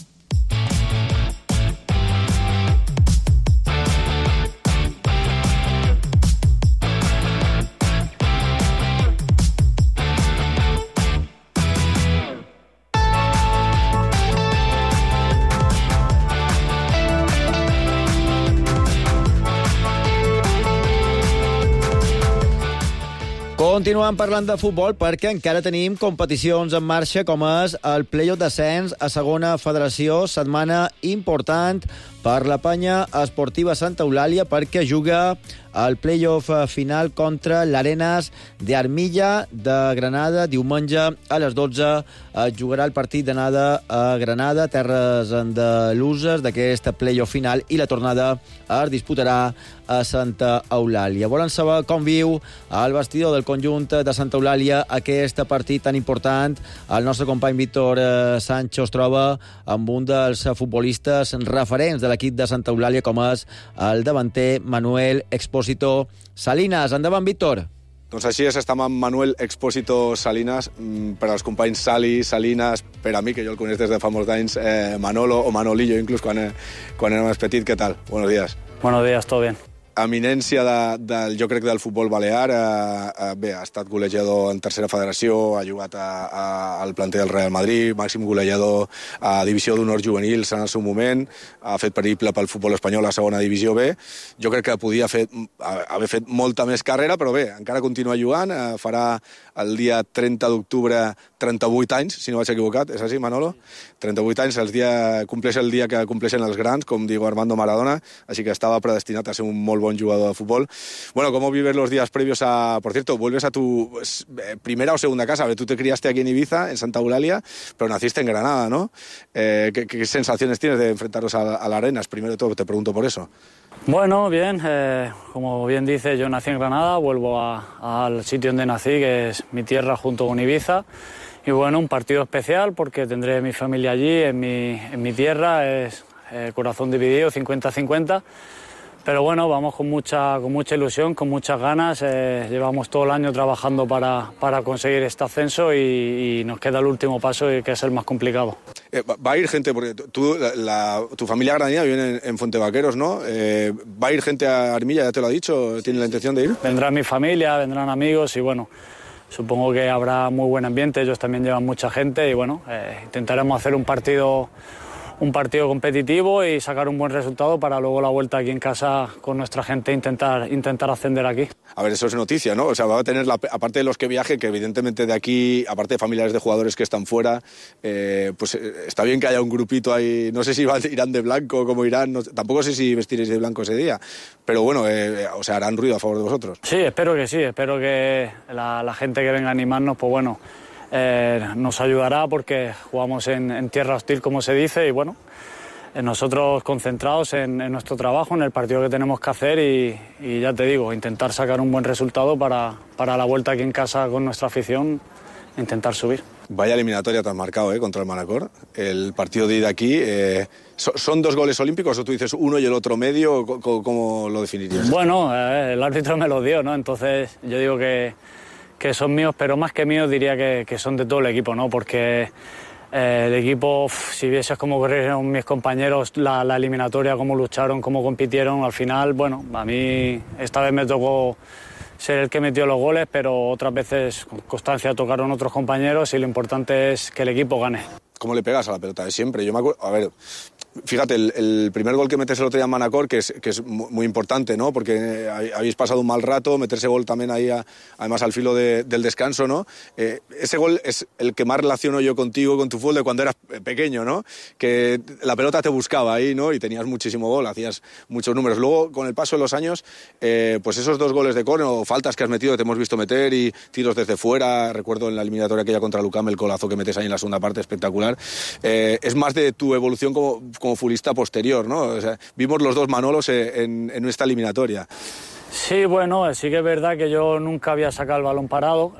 Continuem parlant de futbol perquè encara tenim competicions en marxa, com és el play-off d'ascens a segona federació, setmana important per la Penya Esportiva Santa Eulàlia, perquè juga el play-off final contra l'Arenas de Armilla de Granada. Diumenge a les 12 jugarà el partit d'anada a Granada, terres andaluses, d'aquest play-off final, i la tornada es disputarà a Santa Eulàlia. Volen saber com viu el vestidor del conjunt de Santa Eulàlia aquest partit tan important. El nostre company Víctor Sancho es troba amb un dels futbolistes referents de l'equip de Santa Eulàlia, com és el davanter Manuel Expósito Salinas. Endavant, Víctor. Doncs així és, estem amb Manuel Expósito Salinas, per als companys Sali, Salinas, per a mi, que jo el coneix des de fa molts anys, Manolo o Manolillo, inclús quan era més petit. Què tal? Buenos días. Buenos días, todo bien. Eminència jo crec del futbol balear. Bé, ha estat golejador en tercera federació, ha jugat al planter del Real Madrid, màxim golejador a divisió d'honor juvenils en el seu moment, ha fet periple pel futbol espanyol a segona divisió B. Jo crec que podia haver fet molta més carrera, però bé, encara continua jugant. Farà el dia 30 d'octubre 38 anys, si no vaig equivocat. És així, Manolo? 38 anys, compleix el dia que compleixen els grans, com digo Armando Maradona, així que estava predestinat a ser un molt bon jugador de fútbol. Bueno, ¿cómo vives los días previos por cierto, vuelves a tu primera o segunda casa? Tú te criaste aquí en Ibiza, en Santa Eulàlia, pero naciste en Granada, ¿no? ¿Qué sensaciones tienes de enfrentaros a la Arenas? Primero de todo, te pregunto por eso. Bueno, bien, como bien dice, yo nací en Granada, vuelvo al sitio donde nací, que es mi tierra junto con Ibiza. Y bueno, un partido especial porque tendré mi familia allí, en mi tierra, es corazón dividido, 50-50. Pero bueno, vamos con mucha ilusión, con muchas ganas. Llevamos todo el año trabajando para conseguir este ascenso y nos queda el último paso, que es el más complicado. Va a ir gente, porque tu familia granadina vive en Fuente Vaqueros, ¿no? ¿Va a ir gente a Armilla, ya te lo ha dicho? ¿Tiene la intención de ir? Vendrá mi familia, vendrán amigos y bueno, supongo que habrá muy buen ambiente. Ellos también llevan mucha gente y bueno, intentaremos hacer un partido competitivo y sacar un buen resultado para luego la vuelta aquí en casa con nuestra gente intentar ascender aquí. A ver, eso es noticia, ¿no? O sea, va a tener, aparte de los que viajen, que evidentemente de aquí, aparte de familiares de jugadores que están fuera, pues está bien que haya un grupito ahí. No sé si irán de blanco o cómo irán, tampoco sé si vestiréis de blanco ese día, pero bueno, o sea, harán ruido a favor de vosotros. Sí, espero que la gente que venga a animarnos, pues bueno, nos ayudará porque jugamos en tierra hostil, como se dice, y bueno, nosotros concentrados en nuestro trabajo, en el partido que tenemos que hacer y ya te digo, intentar sacar un buen resultado para la vuelta aquí en casa con nuestra afición, intentar subir. Vaya eliminatoria te has marcado, contra el Manacor. El partido de ida aquí, ¿son 2 goles olímpicos o tú dices uno y el otro medio? ¿Cómo lo definirías? Bueno, el árbitro me lo dio, ¿no? Entonces yo digo que son míos, pero más que míos diría que son de todo el equipo, ¿no? Porque el equipo, si vieses cómo corrieron mis compañeros la eliminatoria, cómo lucharon, cómo compitieron, al final, bueno, a mí esta vez me tocó ser el que metió los goles, pero otras veces con constancia tocaron otros compañeros y lo importante es que el equipo gane. ¿Cómo le pegas a la pelota de siempre? Yo me acuerdo, a ver, fíjate, el primer gol que metes el otro día en Manacor, que es muy importante, ¿no? Porque habéis pasado un mal rato, meterse gol también ahí, además al filo del descanso, ¿no? Ese gol es el que más relaciono yo contigo, con tu fútbol de cuando eras pequeño, ¿no? Que la pelota te buscaba ahí, ¿no? Y tenías muchísimo gol, hacías muchos números. Luego, con el paso de los años, pues esos 2 goles de córner o faltas que has metido, te hemos visto meter, y tiros desde fuera, recuerdo en la eliminatoria aquella contra Lucam, el golazo que metes ahí en la segunda parte, espectacular. Es más de tu evolución como futbolista posterior, ¿no? O sea, vimos los 2 Manolos en esta eliminatoria. Sí, bueno, sí que es verdad que yo nunca había sacado el balón parado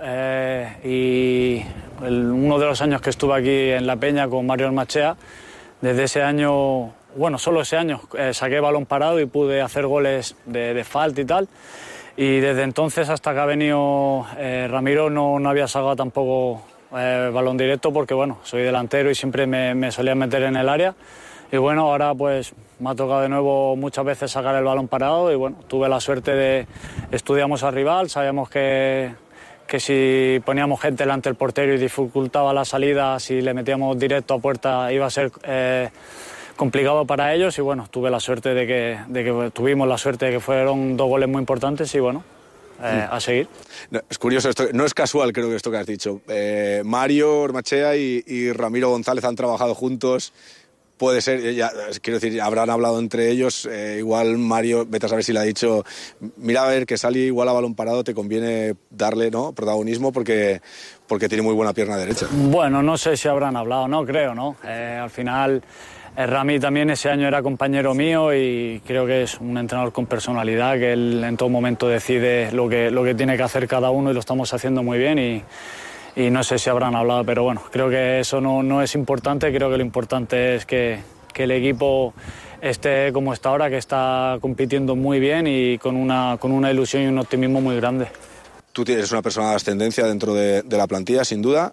y uno de los años que estuve aquí en La Peña con Mario Ormachea, desde ese año, bueno, solo ese año saqué balón parado y pude hacer goles de falta y tal. Y desde entonces hasta que ha venido Ramiro no había sacado tampoco balón directo porque, bueno, soy delantero y siempre me solía meter en el área. Y bueno, ahora pues me ha tocado de nuevo muchas veces sacar el balón parado y bueno, tuve la suerte de... Estudiamos al rival, sabíamos que si poníamos gente delante del portero y dificultaba la salida, si le metíamos directo a puerta iba a ser complicado para ellos y bueno, tuve la suerte tuvimos la suerte de que fueron 2 goles muy importantes y bueno, a seguir. No, es curioso esto, no es casual creo que esto que has dicho. Mario Ormachea y Ramiro González han trabajado juntos. Puede ser, ya, quiero decir, habrán hablado entre ellos, igual Mario, vete a saber si le ha dicho, mira a ver que Sali igual a balón parado te conviene darle, ¿no?, protagonismo porque tiene muy buena pierna derecha. Bueno, no sé si habrán hablado, no creo, ¿no? Al final Rami también ese año era compañero mío y creo que es un entrenador con personalidad, que él en todo momento decide lo que tiene que hacer cada uno y lo estamos haciendo muy bien y no sé si habrán hablado, pero bueno, creo que eso no es importante, creo que lo importante es que el equipo esté como está ahora, que está compitiendo muy bien y con una ilusión y un optimismo muy grande. Tú tienes una persona de ascendencia dentro de la plantilla, sin duda.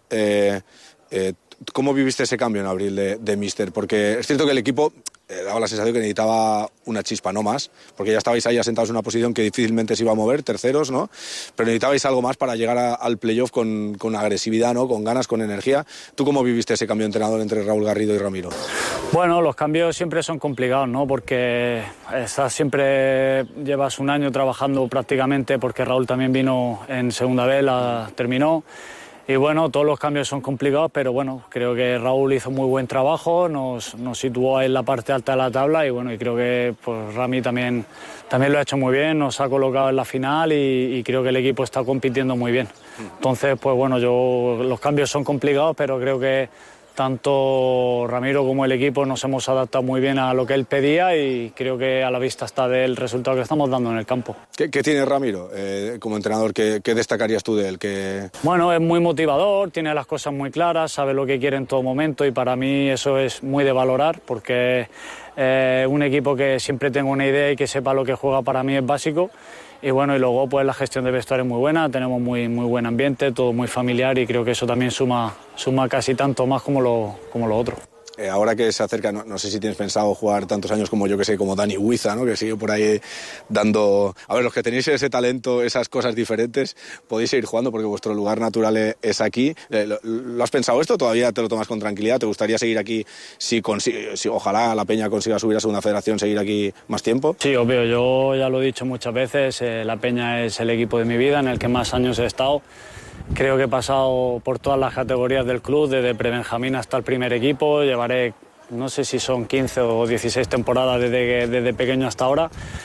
¿Cómo viviste ese cambio en abril de míster? Porque es cierto que el equipo daba la sensación que necesitaba una chispa, no más, porque ya estabais ahí asentados en una posición que difícilmente se iba a mover, terceros, ¿no? Pero necesitabais algo más para llegar al playoff con agresividad, ¿no?, con ganas, con energía. ¿Tú cómo viviste ese cambio de entrenador entre Raúl Garrido y Ramiro? Bueno, los cambios siempre son complicados, ¿no? Porque siempre llevas un año trabajando prácticamente, porque Raúl también vino en segunda vez, la terminó. Y bueno, todos los cambios son complicados, pero bueno, creo que Raúl hizo muy buen trabajo, nos situó en la parte alta de la tabla y bueno, y creo que pues Rami también lo ha hecho muy bien, nos ha colocado en la final y creo que el equipo está compitiendo muy bien. Entonces, pues bueno, los cambios son complicados, pero creo que tanto Ramiro como el equipo nos hemos adaptado muy bien a lo que él pedía y creo que a la vista está del resultado que estamos dando en el campo. ¿Qué tiene Ramiro como entrenador? ¿Qué destacarías tú de él? Bueno, es muy motivador, tiene las cosas muy claras, sabe lo que quiere en todo momento y para mí eso es muy de valorar porque un equipo que siempre tenga una idea y que sepa lo que juega para mí es básico. Y bueno, y luego pues la gestión de vestuario es muy buena, tenemos muy buen ambiente, todo muy familiar y creo que eso también suma casi tanto más como lo otro. Ahora que se acerca, no sé si tienes pensado jugar tantos años como yo que sé, como Dani Huiza, ¿no?, que sigue por ahí dando... A ver, los que tenéis ese talento, esas cosas diferentes, podéis seguir jugando porque vuestro lugar natural es aquí. ¿Lo has pensado esto? ¿Todavía te lo tomas con tranquilidad? ¿Te gustaría seguir aquí si ojalá la Peña consiga subir a Segunda Federación, seguir aquí más tiempo? Sí, obvio. Yo ya lo he dicho muchas veces, la Peña es el equipo de mi vida en el que más años he estado. Creo que he pasado por todas las categorías del club, desde prebenjamín hasta el primer equipo. Llevaré, no sé si son 15 o 16 temporadas desde pequeño hasta ahora.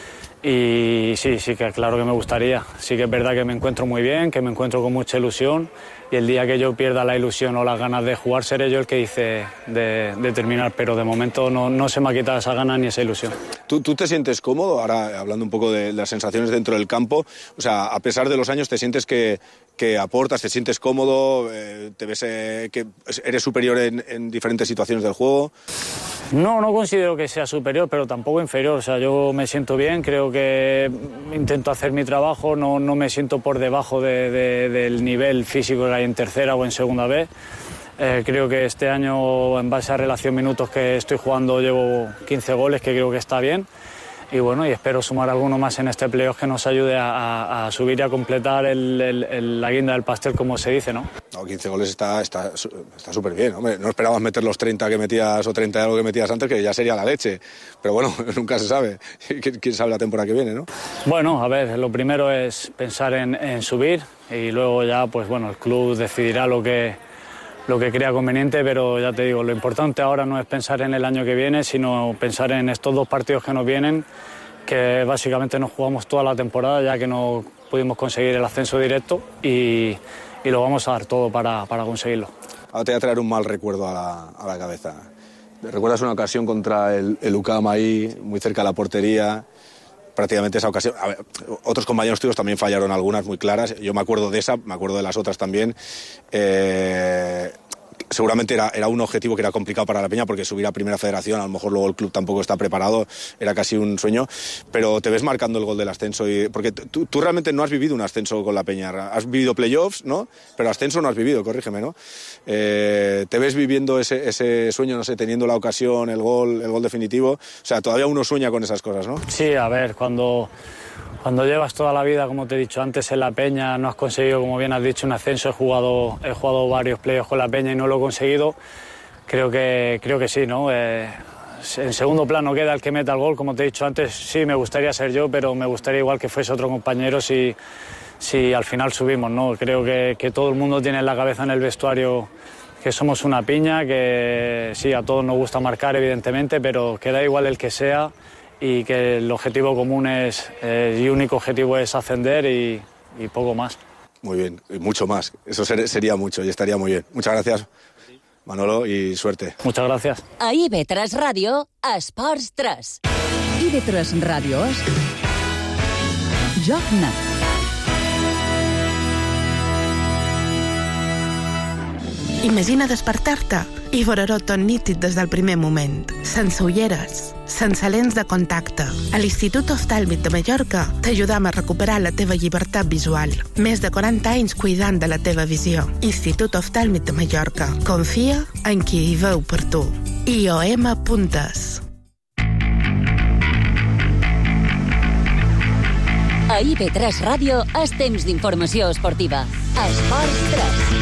Y sí, que claro que me gustaría. Sí que es verdad que me encuentro muy bien, que me encuentro con mucha ilusión, y el día que yo pierda la ilusión o las ganas de jugar seré yo el que dice de terminar, pero de momento no se me ha quitado esa gana ni esa ilusión. ¿Tú te sientes cómodo? Ahora, hablando un poco de las sensaciones dentro del campo, o sea, a pesar de los años, ¿te sientes que aportas, te sientes cómodo, te ves que eres superior en diferentes situaciones del juego? No considero que sea superior, pero tampoco inferior. O sea, yo me siento bien, creo que intento hacer mi trabajo, no me siento por debajo del nivel físico que hay en tercera o en segunda B. Creo que este año, en base a relación minutos que estoy jugando, llevo 15 goles, que creo que está bien. Y bueno, y espero sumar alguno más en este playoff que nos ayude a subir y a completar la guinda del pastel, como se dice, ¿no? 15 goles está súper bien, hombre. No esperabas meter los 30 que metías o 30 de algo que metías antes, que ya sería la leche. Pero bueno, nunca se sabe. ¿Quién sabe la temporada que viene, no? Bueno, a ver, lo primero es pensar en subir y luego ya, pues bueno, el club decidirá lo que crea conveniente, pero ya te digo, lo importante ahora no es pensar en el año que viene, sino pensar en estos 2 partidos que nos vienen, que básicamente nos jugamos toda la temporada, ya que no pudimos conseguir el ascenso directo, y lo vamos a dar todo para conseguirlo. Ahora te voy a traer un mal recuerdo a la cabeza. ¿Recuerdas una ocasión contra el UCAM ahí, muy cerca de la portería? Prácticamente esa ocasión. A ver, otros compañeros tuyos también fallaron algunas muy claras. Yo me acuerdo de esa, me acuerdo de las otras también. Seguramente era un objetivo que era complicado para la Peña, porque subir a Primera Federación, a lo mejor luego el club tampoco está preparado, era casi un sueño, pero te ves marcando el gol del ascenso, porque tú realmente no has vivido un ascenso con la Peña, has vivido playoffs, ¿no? Pero ascenso no has vivido, corrígeme, ¿no? ¿Te ves viviendo ese sueño, no sé, teniendo la ocasión, el gol definitivo? O sea, todavía uno sueña con esas cosas, ¿no? Sí, a ver, cuando llevas toda la vida, como te he dicho antes, en la Peña, no has conseguido, como bien has dicho, un ascenso. He jugado varios playoffs con la Peña y no lo he conseguido. Creo que sí, ¿no? En segundo plano queda el que meta el gol, como te he dicho antes. Sí, me gustaría ser yo, pero me gustaría igual que fuese otro compañero si al final subimos, ¿no? Creo que todo el mundo tiene en la cabeza en el vestuario que somos una piña, que sí, a todos nos gusta marcar, evidentemente, pero que da igual el que sea, y que el objetivo común y único objetivo es ascender y poco más. Muy bien, y mucho más. Eso sería mucho y estaría muy bien. Muchas gracias, Manolo, i suerte. Muchas gracias. A IB3 Ràdio, Esports 3. IB3 Ràdio és Joc Net. Imagina despertar-te i veure-ho tot nítid des del primer moment, sense ulleres, sense lents de contacte. A l'Institut Oftàlmic de Mallorca t'ajudam a recuperar la teva llibertat visual. Més de 40 anys cuidant de la teva visió. Institut Oftàlmic de Mallorca. Confia en qui hi veu per tu. IOM.es. A IB3 Ràdio és temps d'informació esportiva. Esports 3.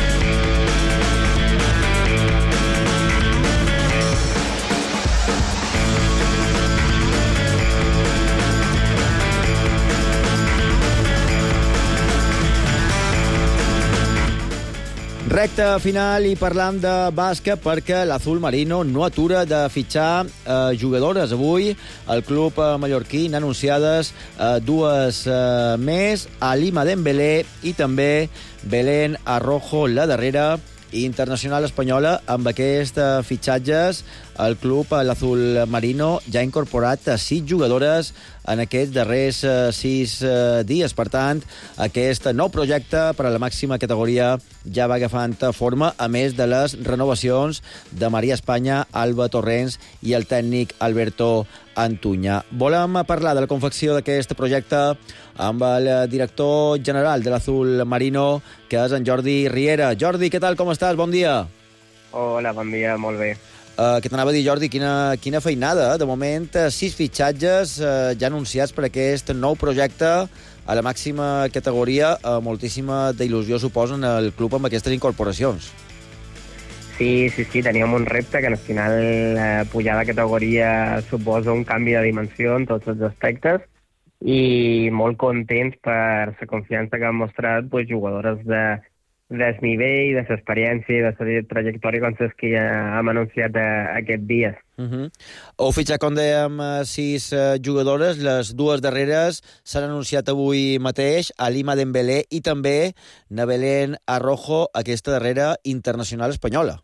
Recte final i parlam de bàsquet perquè l'Azul Marino no atura de fitxar jugadores. Avui el club mallorquí n'ha anunciades 2 més, Alima Dembélé i també Belén Arrojo, la darrera internacional espanyola. Amb aquests fitxatges, el club, l'Azul Marino, ja ha incorporat 6 jugadores en aquests darrers 6 dies. Per tant, aquest nou projecte per a la màxima categoria ja va agafant forma, a més de les renovacions de Maria Espanya, Alba Torrents i el tècnic Alberto Antuña. Volem parlar de la confecció d'aquest projecte amb el director general de l'Azul Marino, que és en Jordi Riera. Jordi, què tal, com estàs? Bon dia. Hola, bon dia, molt bé. Què t'anava a dir, Jordi? Quina feinada. De moment, 6 fitxatges ja anunciats per aquest nou projecte a la màxima categoria. Moltíssima d'il·lusió, suposen, el club amb aquestes incorporacions. Sí, teníem un repte que al final pujar de categoria suposa un canvi de dimensió en tots els aspectes, i molt contents per la confiança que han mostrat jugadores del nivell, de l'experiència, de la trajectòria com les que ja hem anunciat aquests dies. Heu fitxat, com dèiem, 6 jugadores. Les dues darreres s'han anunciat avui mateix, Halima Dembélé i també Nebelén Arrojo, aquesta darrera internacional espanyola.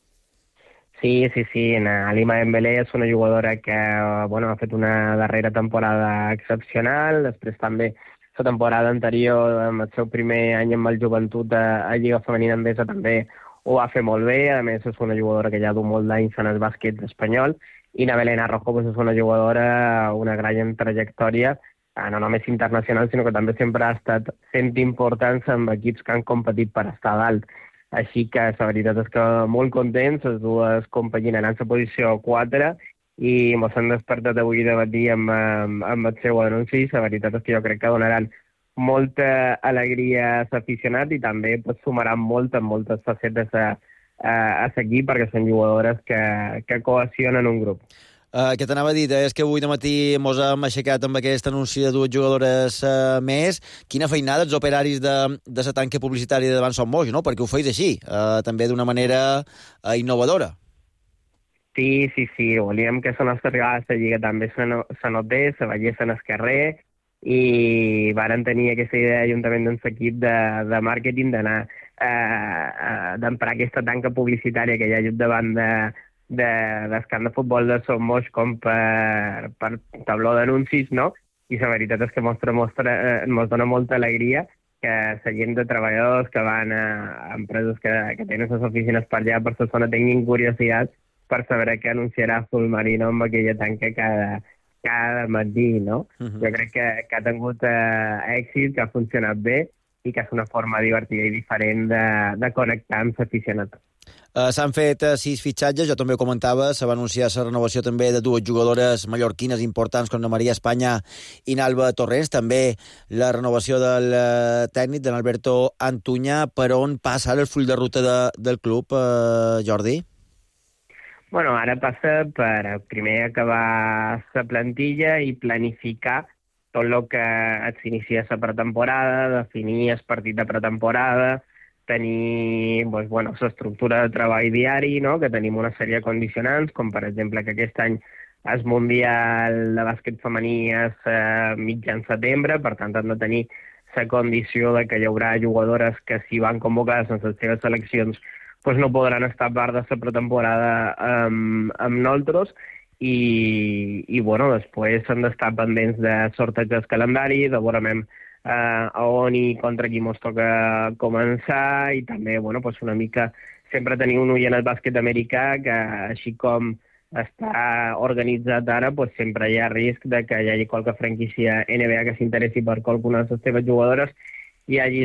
Sí. Halima Dembélé és una jugadora que ha fet una darrera temporada excepcional, després també la temporada anterior, amb el seu primer any amb el Joventut a Lliga Femenina Endesa, també ho va fer molt bé. A més, és una jugadora que ja du molt d'anys en el bàsquet espanyol, i Nebelén Arrojo és una jugadora, una gran trajectòria, no només internacional, sinó que també sempre ha estat fent importants amb equips que han competit per estar a dalt. Així que la veritat és que molt contents, les dues compaginaran la posició 4, i ens han despertat avui de matí amb el seu anunci. La veritat és que jo crec que donaran molta alegria a l'aficionat i també sumaran moltes facetes a seguir, perquè són jugadores que cohesionen un grup. Que t'anava a dir, és que avui de matí mos hem aixecat amb aquest anunci de 2 jugadores més. Quina feinada els operaris de la tanca publicitària davant Som Moix, no? Perquè ho feis així, també d'una manera innovadora. Sí. Volíem que la nostra arribada a la Lliga també se notés, se veiés en el carrer, i varen tenir aquesta idea juntament amb l'equip de màrqueting d'emprar aquesta tanca publicitària que hi ha just davant del camp de futbol de Som Moix com per tabló d'anuncis, no? I la veritat és que mos dona molta alegria que la gent de treballadors que van a empreses que tenen les oficines per allà, per la zona, tinguin curiositat per saber que anunciarà Submarino amb aquella tanca cada matí, no? Jo crec que ha tingut èxit, que ha funcionat bé i que és una forma divertida i diferent de connectar amb l'aficionat. S'han fet 6 fitxatges, jo també ho comentava, se va anunciar la renovació també de 2 jugadores mallorquines importants com la Maria Espanya i Nalba Torrents, també la renovació del tècnic, de Alberto Antuña. Per on passa el full de ruta del club, Jordi? Bueno, ara passa per primer acabar la plantilla i planificar tot el que s'inicia la pretemporada, definir el partit de pretemporada, tenir l'estructura de treball diari, no? Que tenim una sèrie de condicionants, com per exemple que aquest any el Mundial de bàsquet femení és mitjan setembre, per tant hem de tenir la condició de que hi haurà jugadores que si van convocades en les seves seleccions no podran estar a part de la pretemporada amb nosaltres, i després hem d'estar pendents de sorteig del calendari, de veurem a on i contra qui ens toca començar, i també una mica sempre tenir un ull en el bàsquet americà, que així com està organitzat ara, sempre hi ha risc de que hi hagi qualque franquícia NBA que s'interessi per qualcuna de les seves jugadores i hagis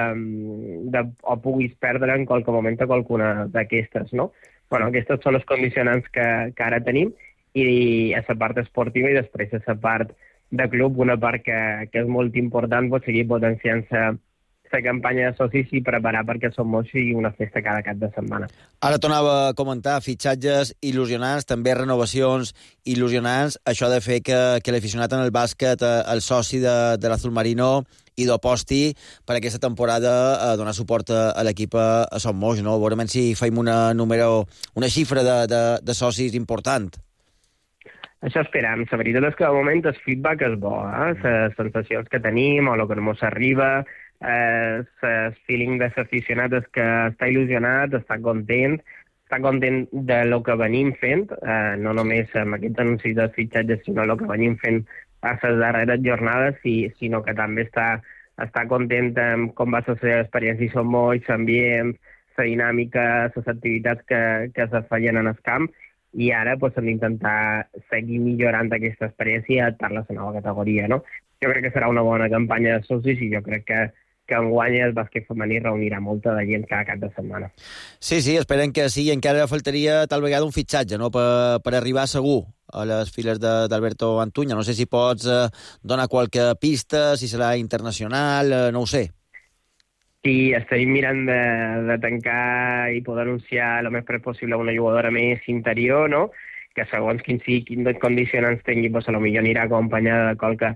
o puguis perdre en qualque moment a qualcuna d'aquestes, no? Aquestes són les condicionants que ara tenim, i a la part esportiva, i després a la part de club, una part que és molt important, seguir potenciant la campanya de socis i preparar perquè Som Moix sigui una festa cada cap de setmana. Ara tornava a comentar fitxatges il·lusionants, també renovacions il·lusionants, això de fer que l'aficionat en el bàsquet, el soci de l'Azul Marino, i d'aposti per aquesta temporada a donar suport a l'equip a Som Moix, no? Veurem si feim una xifra de socis important. Això esperam. La veritat és que de moment el feedback és bo, les sensacions que tenim o el que ens arriba, el feeling de l'aficionat és que està il·lusionat, està content de lo que venim fent, no només amb aquests anuncis de fitxatges, sinó el que venim fent a les darreres jornades, sinó que també està content amb com va ser la seva experiència a Som Moix, l'ambient, la dinàmica, les activitats que se feien en el camp, i ara hem d'intentar seguir millorant aquesta experiència i adaptar-la a la nova categoria, no? Jo crec que serà una bona campanya de socis, i jo crec que enguany el bàsquet femení reunirà molta de gent cada cap de setmana. Sí, esperem que sí. Encara faltaria tal vegada un fitxatge, no?, per arribar segur a les files d'Alberto Antuña. No sé si pots donar qualque pista, si serà internacional, no ho sé. Sí, estem mirant de tancar i poder anunciar el més prest possible una jugadora més interior, no? Que segons quins condicionants tingui, potser anirà acompanyada de qualque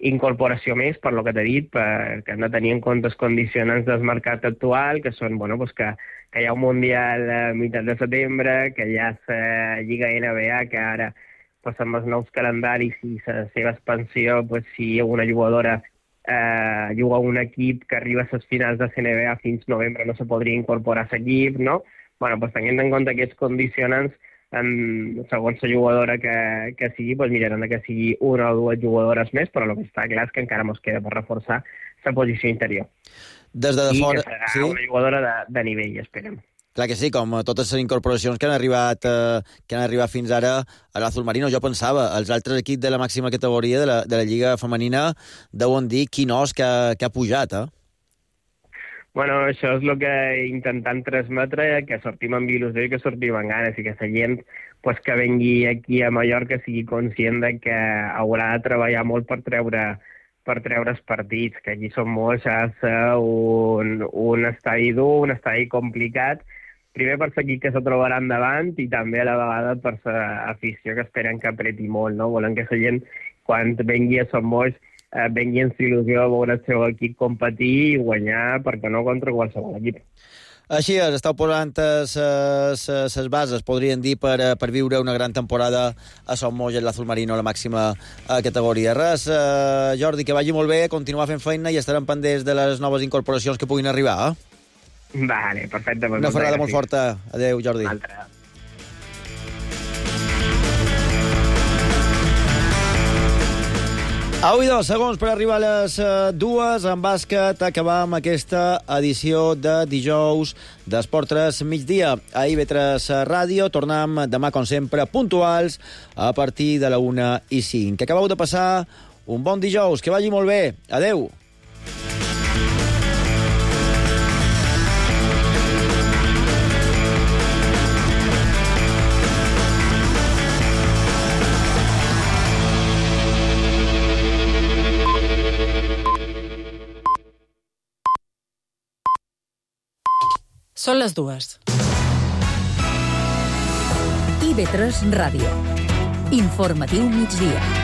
incorporació més, per lo que t'he dit, perquè hem de tenir en compte els condicionants del mercat actual, que són, bueno, pues que hi ha un Mundial a meitat de setembre, que hi ha la Lliga NBA, que ara, pues, amb els nous calendaris i la seva expansió, pues, si una jugadora juga un equip que arriba a les finals de la NBA fins novembre no se podria incorporar a l'equip, no? Bueno, pues, tenint en compte aquests condicionants, segons la jugadora que sigui, pues, mirarem que sigui una o dues jugadores més, però el que està clar és que encara ens queda per reforçar la posició interior. Des de fora... I que serà una jugadora de nivell, esperem. Clar que sí, com totes les incorporacions que han arribat fins ara a l'Azul Marino. Jo pensava, els altres equips de la màxima categoria de la Lliga Femenina deuen dir quin os que ha pujat, eh? Bueno, això és el que intentant transmetre, que sortim amb il·lusió i que sortim amb ganes, i que la gent pues, que vengui aquí a Mallorca sigui conscient de que haurà de treballar molt per treure els partits, que aquí són molts, ha de ser un estadi dur, un estadi complicat, primer per l'equip que se trobaran davant i també a la vegada per l'afició que esperen que apreti molt, no? Volen que la gent, quan vengui a Som Moix, vengui amb il·lusió a veure el seu equip competir i guanyar, perquè no contra qualsevol equip. Així és, esteu posant les bases, podríem dir, per viure una gran temporada a Som Moix, en l'Azul Marino, a la màxima categoria. Res, Jordi, que vagi molt bé, continuar fent feina i estarem pendents de les noves incorporacions que puguin arribar, eh? Vale, perfecte. Una ferrada molt forta. Adéu, Jordi. Altra. Avui 2 segons per arribar a les 2. En bàsquet acabam aquesta edició de dijous d'Esport 3 migdia a IB3 Ràdio. Tornem demà, com sempre, puntuals a partir de la 1:05. Que acabeu de passar un bon dijous. Que vagi molt bé. Adéu. Són les 2. IB3 Ràdio. Informatiu migdia.